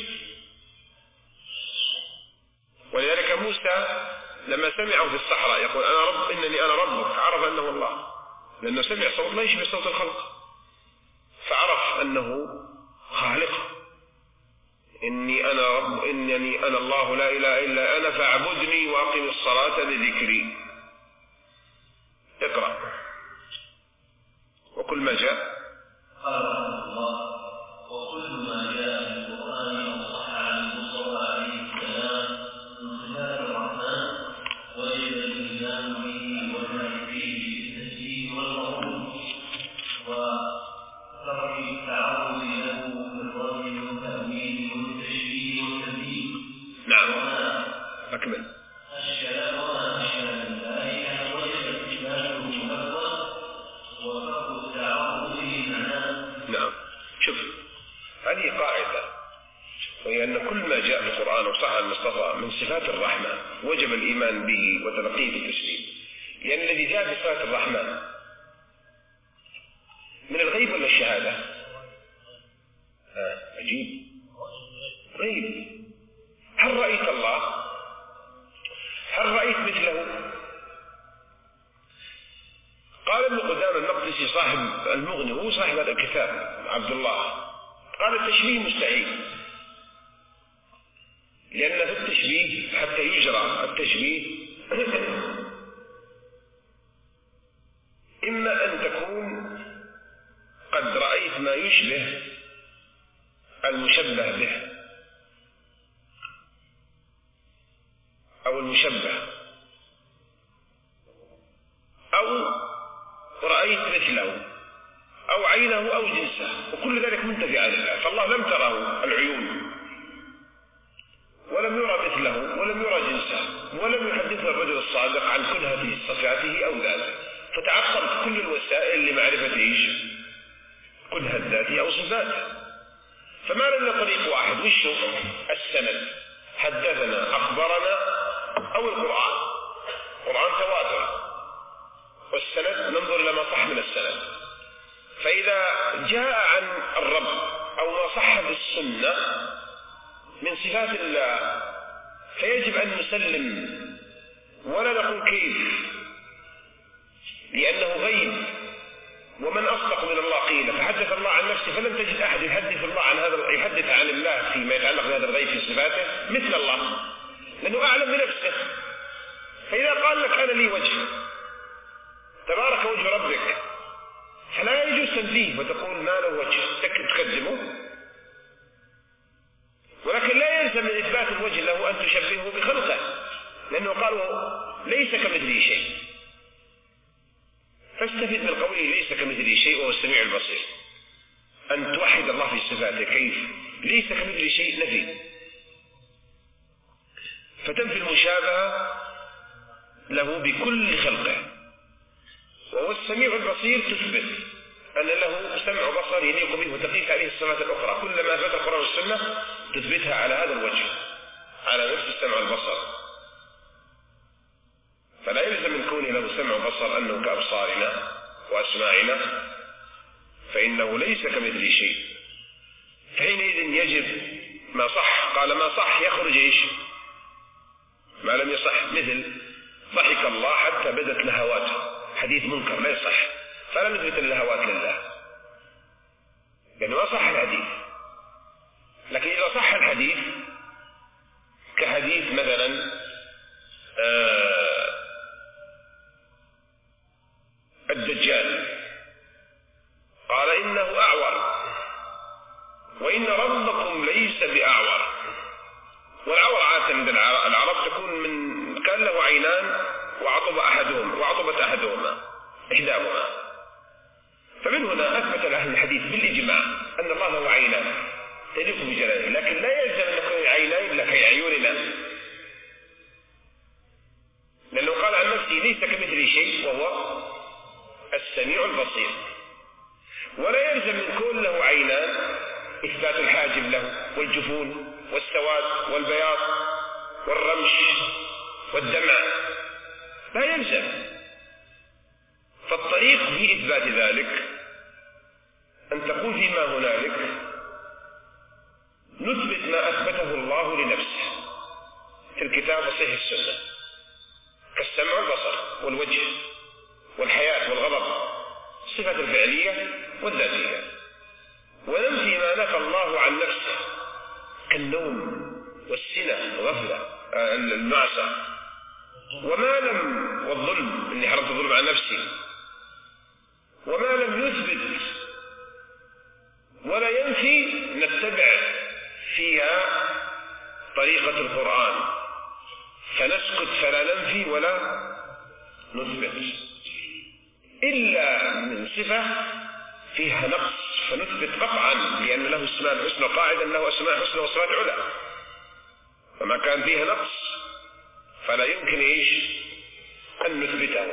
ولذلك موسى لما سمعه في الصحراء يقول أنا رب، إنني أنا ربك، عرف أنه الله، لأنه سمع صوت لا يشبه صوت الخلق، فعرف أنه خالق. إني أنا رب، إنني أنا الله لا إله إلا أنا فاعبدني وأقم الصلاة لذكري. اقرأ. وكل ما جاء قال رحمه الله وكل ما جاء في القرآن أو صح عن المصطفى عليه السلام من صفات الرحمن وجب الإيمان به والعمل فيه والقبول وترك التعرض له بالرد والتأويل والتشبيه والتمثيل. نعم. أكمل. الشلال وما أشكال ذلك وجب إثباته لفظا وترك التعرض للمعنى. نعم. شوف، هذه قاعدة، وهي أن كل ما جاء في القرآن وصح عن المصطفى من صفات الرحمن وجب الإيمان به وتلقيه بالتسليم. لأن الذي جاء بصفات الرحمن من الغيب ولا الشهادة؟ آه عجيب، غيب. هل رأيت الله؟ هل رأيت مثله؟ قال ابن قدامة المقدسي صاحب المغني وهو صاحب هذا الكتاب عبد الله، قال التشبيه مستحيل، لأن في التشبيه حتى يجرى التشبيه إما أن تكون قد رأيت ما يشبه المشبه به أو المشبه، أو رأيت مثله أو عينه أو جنسه، وكل ذلك منتفع عن الله. فالله لم تره العيون ولم يرى مثله ولم يرى جنسه ولم يحدث الرجل الصادق عن كنهة صفاته أو ذاته، فتعطلت كل الوسائل لمعرفة كنهة ذاته أو صفاته. فما لنا طريق واحد، وش السند، حدثنا أخبرنا أو القرآن. القرآن تواتر، والسند ننظر إلى ما صح من السند. فإذا جاء عن الرب أو ما صح بالسنة من صفات الله فيجب أن نسلم ولا نقول كيف، لأنه غيب، ومن أصدق من الله قيل. فحدث الله عن نفسه فلم تجد أحد يحدث الله عن هذا، يحدث عن الله فيما يتعلق بهذا الغيب في صفاته مثل الله، لأنه أعلم بنفسه. فإذا قال لك أنا لي وجه، تبارك وجه ربك، فلا يجوز تنزيه وتقول ما له وجه تقدمه، ولكن لا يلزم من إثبات الوجه له أن تشبهه بخلقه، لأنه قالوا ليس كمثله شيء. فاستفد من قوله ليس كمثله شيء وهو السميع البصير، أن توحد الله في صفاته. كيف؟ ليس كمثله شيء نفي، فتنفي المشابهة له بكل خلقه. وهو السميع البصير تثبت أن له سمع وبصر يليق به وتقيس عليه الصفات الأخرى. كلما أثبت القرآن والسنة تثبتها على هذا الوجه، على نفس السمع والبصر. فلا يلزم من كونه له سمع وبصر أنه كأبصارنا وأسماعنا، فإنه ليس كمثله شيء. فحينئذ يجب ما صح. قال ما صح يخرج إيش؟ ما لم يصح، مثل ضحك الله حتى بدت لهواته، حديث منكر لا يصح، فلا نثبت اللهوات لله لأنه ما صح الحديث. لكن إذا صح الحديث كحديث مثلا آه الدجال قال إنه أعور وإن ربكم ليس بأعور. والعور عادة عند العرب تكون من كان له عينان وعطب أحدهما وعطبت أحدهما إحداهما. فمن هنا أثبت أهل الحديث بالإجماع أن الله له عينان تليق بجلاله، لكن لا يلزم أن يكون العينين لك عيوننا، لأنه قال عن نفسه ليس كمثله شيء وهو السميع البصير. ولا يلزم من كون له عينان إثبات الحاجب له والجفون والسواد والبياض والرمش والدمع، لا يلزم. فالطريق في إثبات ذلك أن تقول فيما هنالك نثبت ما أثبته الله لنفسه في الكتاب وصحيح السنة كالسمع والبصر والوجه والحياة والغضب، الصفات الفعلية والذاتية، وننفي ما نفى الله عن نفسه كالنوم والسنة والغفلة المعصى وما لم والظلم إني حرمت الظلم عن نفسي، وما لم يثبت ولا ينفي نتبع فيها طريقة القرآن فنسكت فلا ننفي ولا نثبت. إلا من صفة فيها نقص فنثبت قطعا، لأن له اسماء الحسنى، قاعدا له أسماء حسنى وصفات علا، فما كان فيها نقص فلا يمكن إيش أن نثبته،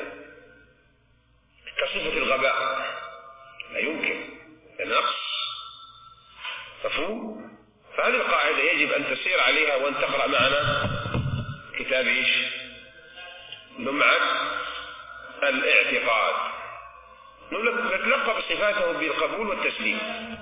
كصفة الغباء لا يمكن النقص. مفهوم؟ فهذه القاعدة يجب أن تسير عليها وأن تقرأ معنا كتاب إيش؟ لمعة الاعتقاد، نتلقى بصفاته بالقبول والتسليم،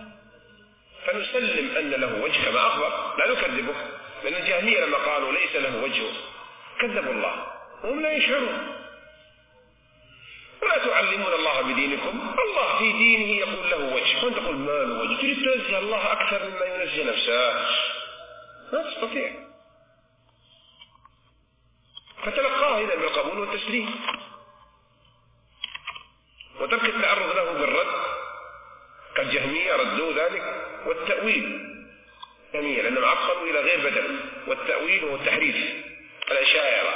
فنسلم أن له وجه كما أخبر، لا نكذبه، لأن الجهمية لما قالوا ليس له وجه كذبوا الله وهم لا يشعرون. ولا تعلمون الله بدينكم، الله في دينه يقول له وجه وأنت تقول ما له وجه، تريد تنزه الله أكثر مما ينزه نفسه، ما تستطيع. فتلقاه إذا بالقبول والتسليم وترك التعرض له بالرد، كالجهمية ردوا ذلك، والتأويل جميع لأنهم عطلوا إلى غير بدل، والتأويل هو التحريف. الأشاعرة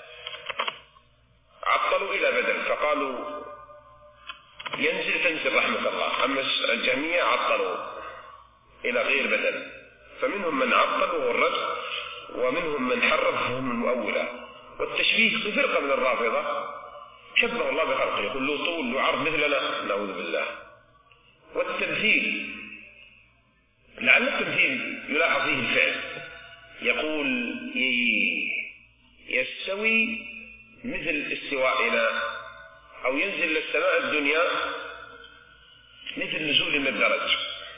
عطلوا إلى بدل فقالوا ينزل تنزل رحمة الله، أما الجهمية عطلوا إلى غير بدل، فمنهم من عطل وهو الرد، ومنهم من حرف هم المؤولة. والتشبيه في فرقة من الرافضة شبه الله بخلقه، يقول له طول له عرض مثلنا، نعوذ بالله. والتمثيل لعل التمثيل يلاحظ فيه الفعل، يقول يستوي مثل استوائنا، أو ينزل للسماء الدنيا مثل نزول من الدرج،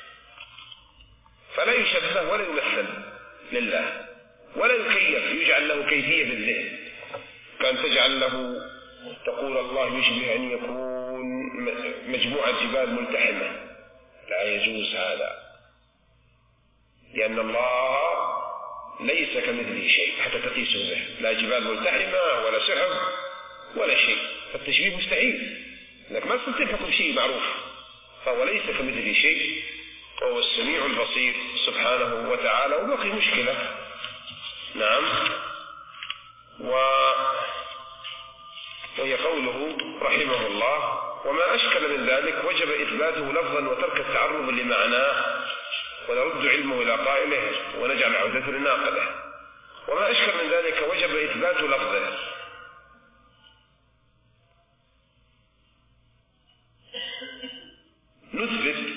فلا يشبه ولا يمثل لله ولا يكيف يجعل له كيفية في الذهن، كان تجعل له تقول الله يشبه أن يكون مجموعة جبال ملتحمة، لا يجوز هذا، لأن الله ليس كمثله شيء حتى تقيسه به، لا جبال ملتحمة ولا سحب ولا شيء، فالتشبيه مستحيل، لأنك ما تلحق بشيء معروف، فهو ليس كمثله شيء، وهو السميع البصير سبحانه وتعالى. وبقي مشكلة، نعم، و... وهي قوله رحمه الله: وما أشكل من ذلك وجب إثباته لفظا وترك التعرض لمعناه، ونرد علمه إلى قائله ونجعل عودته لناقله. وما أشكل من ذلك وجب إثبات لفظه، نثبت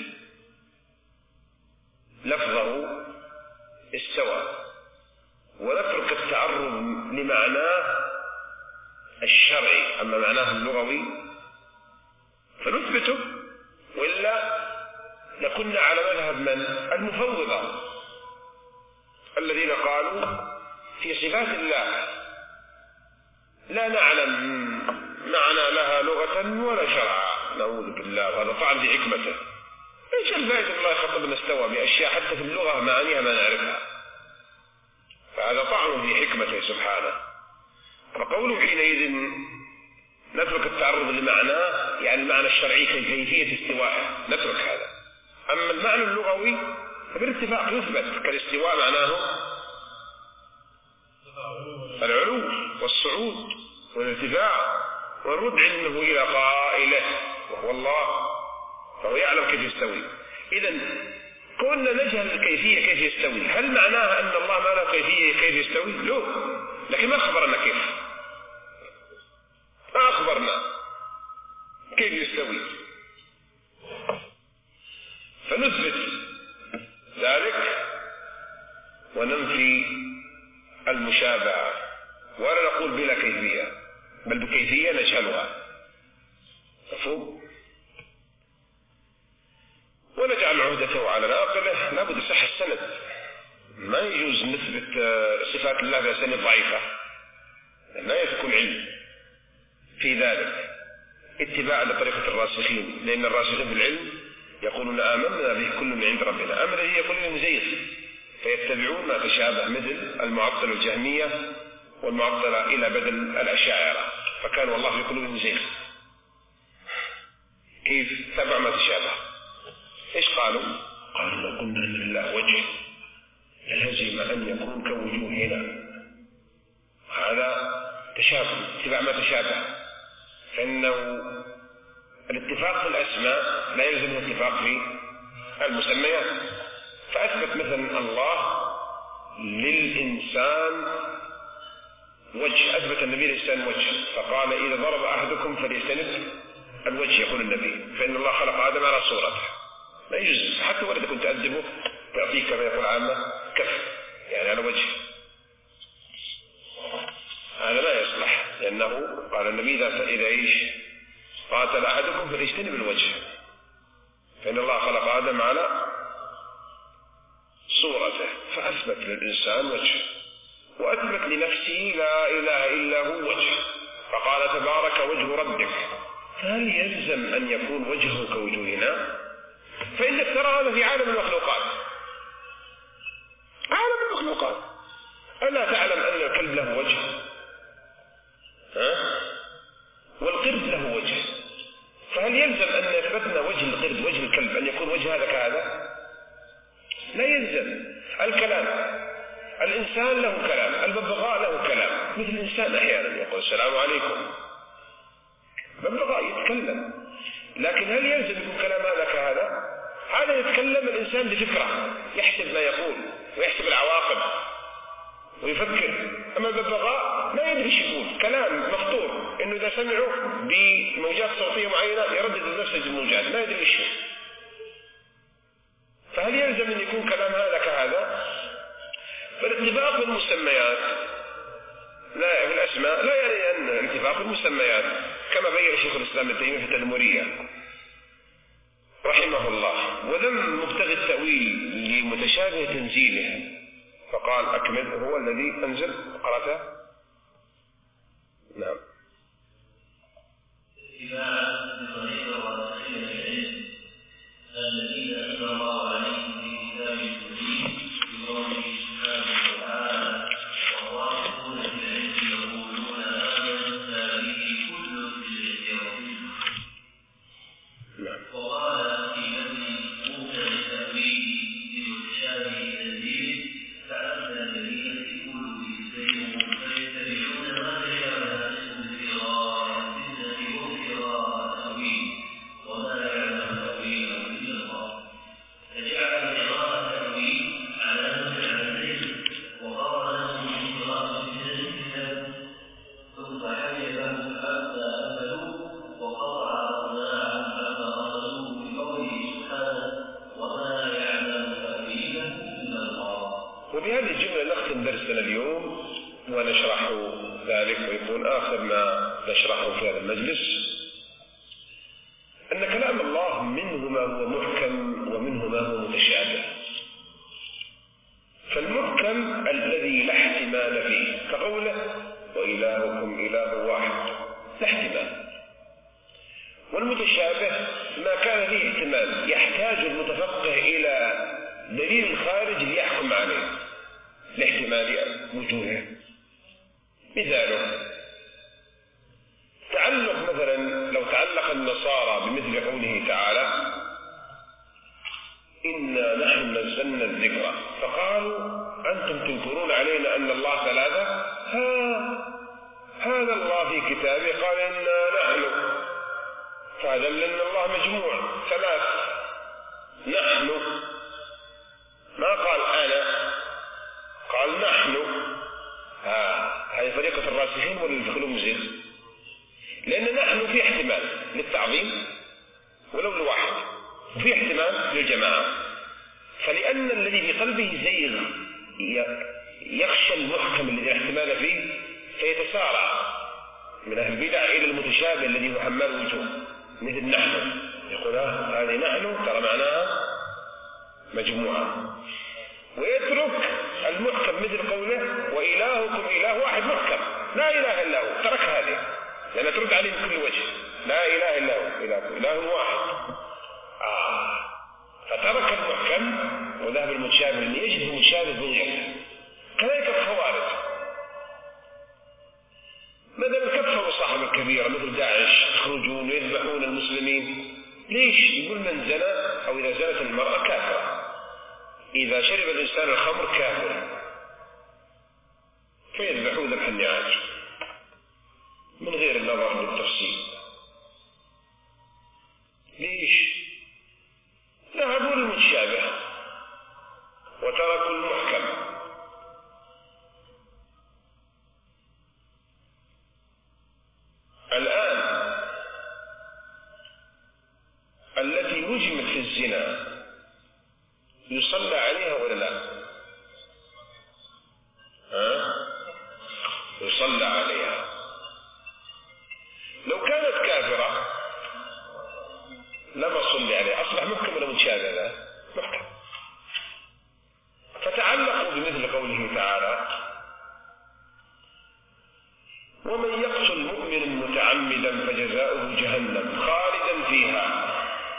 لفظه استوى ونترك التعرض لمعناه الشرعي، أما معناه اللغوي فنثبته، وإلا لكنا على مذهب من؟ المفوضة الذين قالوا في صفات الله لا نعلم معنى لها لغة ولا شرعا، نعوذ بالله، وهذا طعن في حكمته. ايش الفائدة الله يخطبنا استوى بأشياء حتى في اللغة معانيها ما نعرفها، فهذا طعن في حكمته سبحانه. وقوله حينئذ نترك التعرض لمعناه، يعني المعنى الشرعي كيفية استوائه نترك هذا، أما المعنى اللغوي فبالاتفاق يثبت، كالاستواء معناه العلو والصعود والارتفاع، والرد علمه إلى قائله وهو الله، فهو يعلم كيف يستوي. إذن كنا نجهل الكيفية كيف يستوي، هل معناها أن الله ما له كيفية كيف يستوي؟ لا، لكن ما أخبرنا كيف، ما أخبرنا كيف يستوي، فنثبت ذلك وننفي المشابهة، ولا نقول بلا كيفية، بل بكيفية نجهلها، مفهوم؟ ونجعل عهدته على ناقله، لا بد صح السند، ما يجوز نثبت صفات الله بأسانيد ضعيفة، لا يكون علم في ذلك اتباع لطريقة الراسخين، لأن الراسخين في العلم يقولون آمنا به كل من عند ربنا، أما الذي يقول لهم زيغ فيتبعون ما تشابه، مثل المعطلة الجهمية والمعطلة إلى بدل الأشاعرة، فكان والله في قلوبهم زيغ، كيف تبع ما تشابه؟ إيش قالوا؟ قالوا لو قلنا أن لله وجه لازم أن يكون كوجوهنا، هذا تشابه، اتباع ما تشابه، فإنه الاتفاق في الأسماء لا يلزم الاتفاق في المسميات. فأثبت مثلا الله للإنسان وجه، أثبت النبي للإنسان وجه، فقال إذا ضرب أحدكم فليستند الوجه، يقول النبي، فإن الله خلق آدم على صورته. لا يجوز حتى ولد كنت تأدبه تعطيك كما يقول عامة كف، يعني على وجه، هذا لا يصلح، لأنه قال النبي إذا إيش قاتل أحدكم فليجتنب الوجه، فإن الله خلق آدم على صورته، فأثبت للإنسان وجه، وأثبت لنفسه لا إله إلا هو وجه، فقال تبارك وجه ربك، فهل يلزم أن يكون وجهه كوجوهنا؟ فإنك ترى هذا في عالم المخلوقات، عالم المخلوقات، ألا تعلم أن الكلب له وجه؟ ها؟ والقرد له وجه، فهل يلزم أن يثبتنا وجه القرد وجه الكلب أن يكون وجه هذا كهذا؟ لا يلزم. الكلام، الإنسان له كلام، الببغاء له كلام، مثل الإنسان أحيانا يقول السلام عليكم، ببغاء يتكلم، لكن هل يلزم يكون كلام هذا كهذا؟ هذا يتكلم الإنسان بفكرة، يحسب ما يقول ويحسب العواقب ويفكر، أما الببغاء لا يدري ايش يقول، كلام مفطور إنه إذا سمعوا بموجات صوتية معينة يردد نفس الموجات، ما يدري ايش. فهل يلزم أن يكون كلام هذا كهذا؟ فالاتفاق بالمسميات لا في الأسماء لا يعني أن الاتفاق بالمسميات، كما بين شيخ الإسلام ابن تيمية في التدمرية رحمه الله، وذم مبتغي التأويل لمتشابه تنزيله، فقال أكمل هو الذي أنزل قرأته. نعم. الذين أنزل الله عليهم في كتاب المبين بقوله سبحانه وتعالى والراسخون في العلم يقولون آمنا به كل في ربنا. وقال في نفي موسى لتأويله بمتشابه تنزيله فأما الذين في قلوبهم زيغ فيتبعون ما تشابه منه ابتغاء الفتنة وابتغاء التأويل وما يعلم تأويله إلا الله، فجعل ابتغاء التأويل علامة على الزيغ وقرنه بابتغاء الفتنة، ثم حجبه حتى أملوا وقطع أقناعهم فما أخذوه بقوله سبحانه وما يعلم تأويله إلا الله. وبهذه الجملة نختم درسنا اليوم ونشرح ذلك، ويكون آخر ما نشرحه في هذا المجلس أن كلام الله منه ما هو محكم ومنه ما هو متشابه. فالمحكم الذي لا احتمال فيه كقوله وإلهكم إله واحد، لا احتمال. والمتشابه ما كان فيه احتمال يحتاج المتفقه إلى دليل خارج ليحكم عليه لاحتمال وجوهه. مثاله تعلق مثلا، لو تعلق النصارى بمثل قوله تعالى إنا نحن نزلنا الذكر فقالوا أنتم تنكرون علينا أن الله ثلاثة، ها هذا الله في كتابه قال إنا نحن، فهذا لأن الله مجموع ثلاث، نحن ما قال أنا، قال نحن. ها هذه طريقة الراسخين ولا الخلومزين؟ لأن نحن في احتمال للتعظيم ولو لواحد، وفي احتمال للجماعة، فلأن الذي في قلبه زيغ يخشى المحكم الذي احتمال فيه فيتسارع من أهل البدع إلى المتشابه الذي هو حمال وجوه، مثل نحن، يقول هذه نحن ترى معناها مجموعة، ويترك المحكم مثل قوله وإلهكم إله واحد محكم لا إله إلا هو، ترك هذه لأن ترد عليه من كل وجه، لا إله إلا هو إلهكم إله واحد. آه. فترك المحكم وذهب المتشابه لأن يجد المتشابه بغيره. كذلك الخوارج مثلا كفروا صاحب الكبيرة مثل داعش، يخرجون ويذبحون المسلمين. ليش؟ يقول من زنى أو إذا زنت المرأة كافرة، إذا شرب الإنسان الخمر كافر، فيذبحوا ذبح النعاج من غير النظر بالتفصيل. رجمت في الزنا يصلى عليها ولا لا؟ ها؟ يصلى عليها. لو كانت كافرة لما صلي عليها. أصبح محكم ولا متشابه؟ لا محكم. فتعلقوا بمثل قوله تعالى: ومن يقتل مؤمنا متعمدا فجزاؤه جهنم خالدا فيها.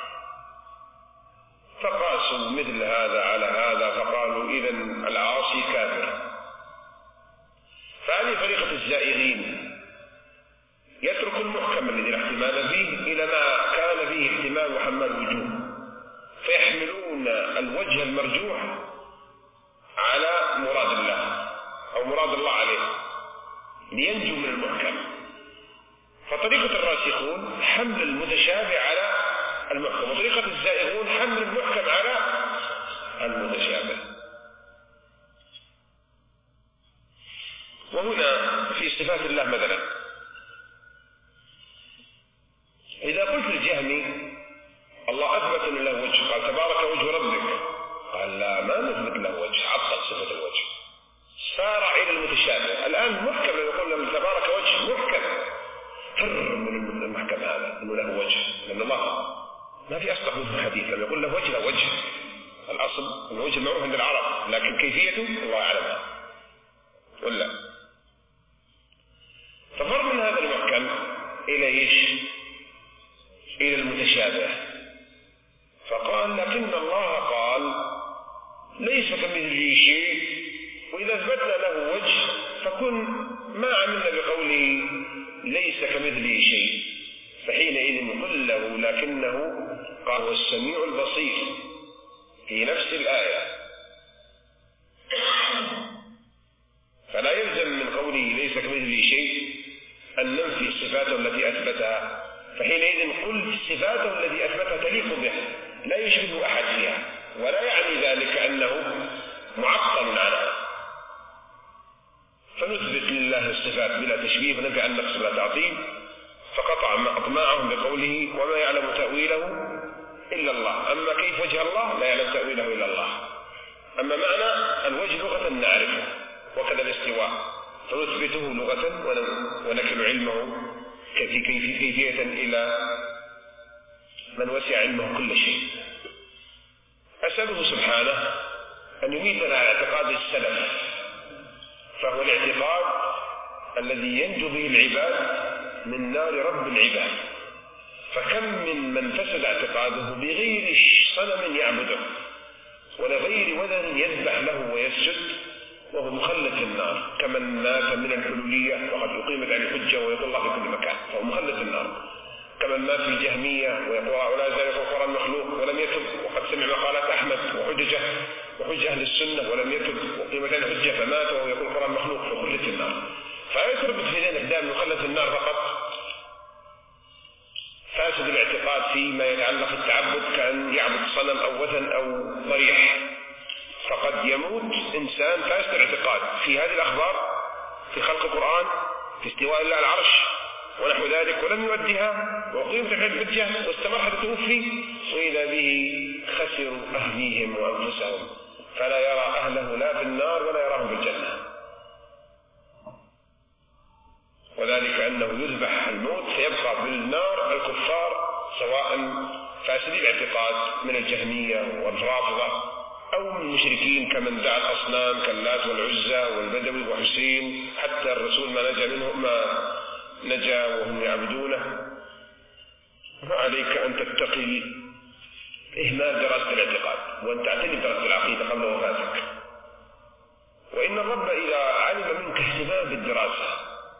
فقاسوا مثل هذا على هذا فقالوا إذن العاصي كافر. فهذه فريقة الزائغين يترك المحكم الذي لا احتمال فيه إلى ما كان فيه احتمال وحمال وجوه، فيحملون الوجه المرجوح على مراد الله أو مراد الله عليه لينجوا من المحكم. فطريقة الراسخون حمل المتشابه على المحكم، وطريقة الزائغون حمل المحكم على المتشابه. وهنا في صفات الله مثلا إذا قلت الجهمي الله أثبت أن له وجه، قال تبارك وجه ربك، قال لا ما نثبت له وجه، عطل صفة الوجه، سارع إلى المتشابه. الآن محكم لما يقول تبارك وجه محكم، فر من المحكم هذا أنه له وجه، لأن الله ما في أصدق من الحديث لما يقول له وجه له وجه. الأصل الوجه معروف عند العرب، لكن كيفيته الله أعلمها ولا. ففر من هذا المحكم إلى إيش؟ إلى المتشابه. فقال لكن الله قال ليس كمثله شيء، وإذا أثبتنا له وجه فكن ما عملنا بقوله ليس كمثله شيء، فحينئذ قل له لكنه قال هو السميع البصير في نفس الآية. فلا يلزم من قوله ليس كمثله شيء أن ننفي صفاته التي أثبتها، فحينئذ قل صفاته التي أثبتها تليق به لا يشبه أحد فيها، ولا يعني ذلك أنه معطل عنها. فنثبت لله الصفات بلا تشبيه وننفي عن نقص بلا تعطيل. فقطع أطماعهم بقوله وما يعلم تأويله إلا الله. أما كيف وجه الله لا يعلم تأويله إلا الله. أما معنى الوجه لغة نعرفه، وكذا الاستواء فنثبته لغة ونكل علمه كيفية إلى من وسع علمه كل شيء. أسأله سبحانه أن يميتنا على اعتقاد السلف، فهو الاعتقاد الذي ينجو به العباد من نار رب العباد. فكم من من فسد اعتقاده بغير صنم يعبده ولا غير وثن يذبح له ويسجد وهو مخلد في النار، كمن مات من الحلولية وقد أقيمت عليه الحجة ويقول الله في كل مكان فهو مخلد في النار، كمن مات في الجهمية ويقول ولا زال يقول القرآن مخلوق ولم يتب وقد سمع مقالات أحمد وحججه وحج أهل السنة ولم يتب وقيمت عليه الحجة فمات وهو يقول القرآن مخلوق فخلد في النار. فيتربط في ذهنك دائما مخلد في النار فقط فاسد الاعتقاد فيما يتعلق التعبد، كأن يعبد صنم أو وثن أو ضريح. فقد يموت إنسان فاسد الاعتقاد في هذه الأخبار، في خلق القرآن، في استواء الله على العرش ونحو ذلك، ولم يؤدها وقيمت عليه الحجة واستمر حتى توفي، وإذا به خسروا أهليهم وأنفسهم، فلا يرى أهله لا في النار ولا يراهم في الجنة. وذلك أنه يذبح الموت فيبقى في النار الكفار سواء فاسدي الاعتقاد من الجهمية والرافضة أو من المشركين كمن دعا الأصنام كاللات والعزى والبدوي وحسين، حتى الرسول ما نجا منهم ما نجا وهم يعبدونه. وعليك أن تتقي إهمال دراسة الاعتقاد وأن تعتني بدراسة العقيدة قبل وفاتك. وإن الرب إذا علم منك اهتمام بالدراسة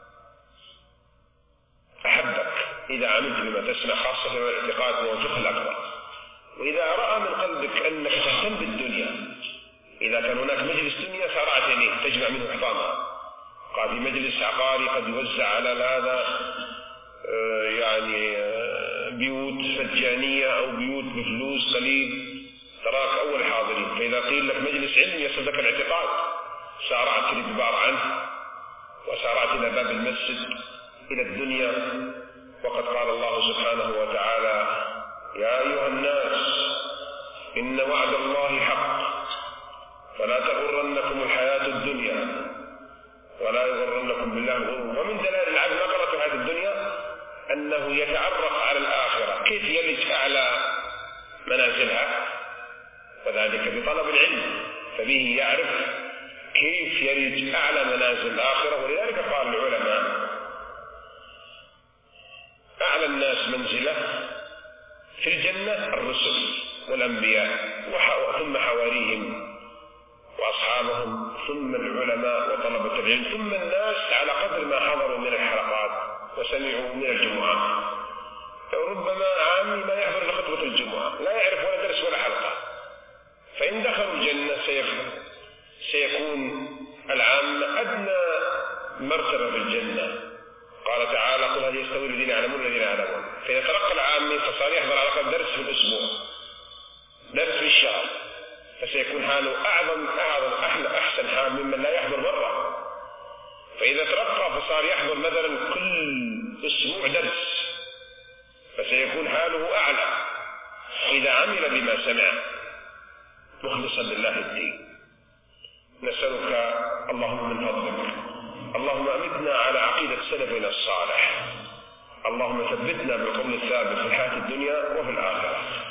أحبك إذا عملت بما تسمع، خاصة في الاعتقاد والفقه الأكبر. وإذا رأى من قلبك أنك تهتم بالدنيا، إذا كان هناك مجلس دنيا سارعت إليه تجمع منه حطامها، قال في مجلس عقاري قد يوزع على هذا يعني بيوت فجانية أو بيوت بفلوس قليل، تراك أول حاضرين. فإذا قيل لك مجلس علم يصدك الاعتقاد سارعت الإدبار عنه وسارعت إلى باب المسجد إلى الدنيا. وقد قال الله سبحانه وتعالى يا أيها الناس إن وعد الله حق فلا تغرنكم الحياة الدنيا ولا يغرنكم بالله الغرور. ومن دلائل العبد نظرة الحياة الدنيا أنه يتعرف على الآخرة كيف يلج أعلى منازلها، وذلك بطلب العلم، فبه يعرف كيف يلج أعلى منازل الآخرة. ولذلك قال العلماء أعلى الناس منزلة في الجنة الرسل والأنبياء ثم حواريهم وأصحابهم ثم العلماء وطلبة العلم ثم الناس على قدر ما حضروا من الحلقات وسمعوا من الجمعة. ربما عامي ما يحضر لخطبة الجمعة لا يعرف ولا درس ولا حلقة، فإن دخلوا الجنة سيكون العام أدنى مرتبة في الجنة. قال تعالى قل هل يستوي الذين يعلمون الذين يعلمون. فإذا تلقى العامي فصار يحضر على الأقل درس في الأسبوع، درس في الشهر، فسيكون حاله أعظم أعظم أحلى أحسن حال ممن لا يحضر مرة. فإذا ترقى فصار يحضر مثلا كل أسبوع درس فسيكون حاله أعلى إذا عمل بما سمع مخلصا لله الدين. نسألك اللهم من فضلك اللهم أمتنا على عقيدة سلفنا الصالح، اللهم ثبتنا بالقول الثابت في الحياة الدنيا وفي الآخرة.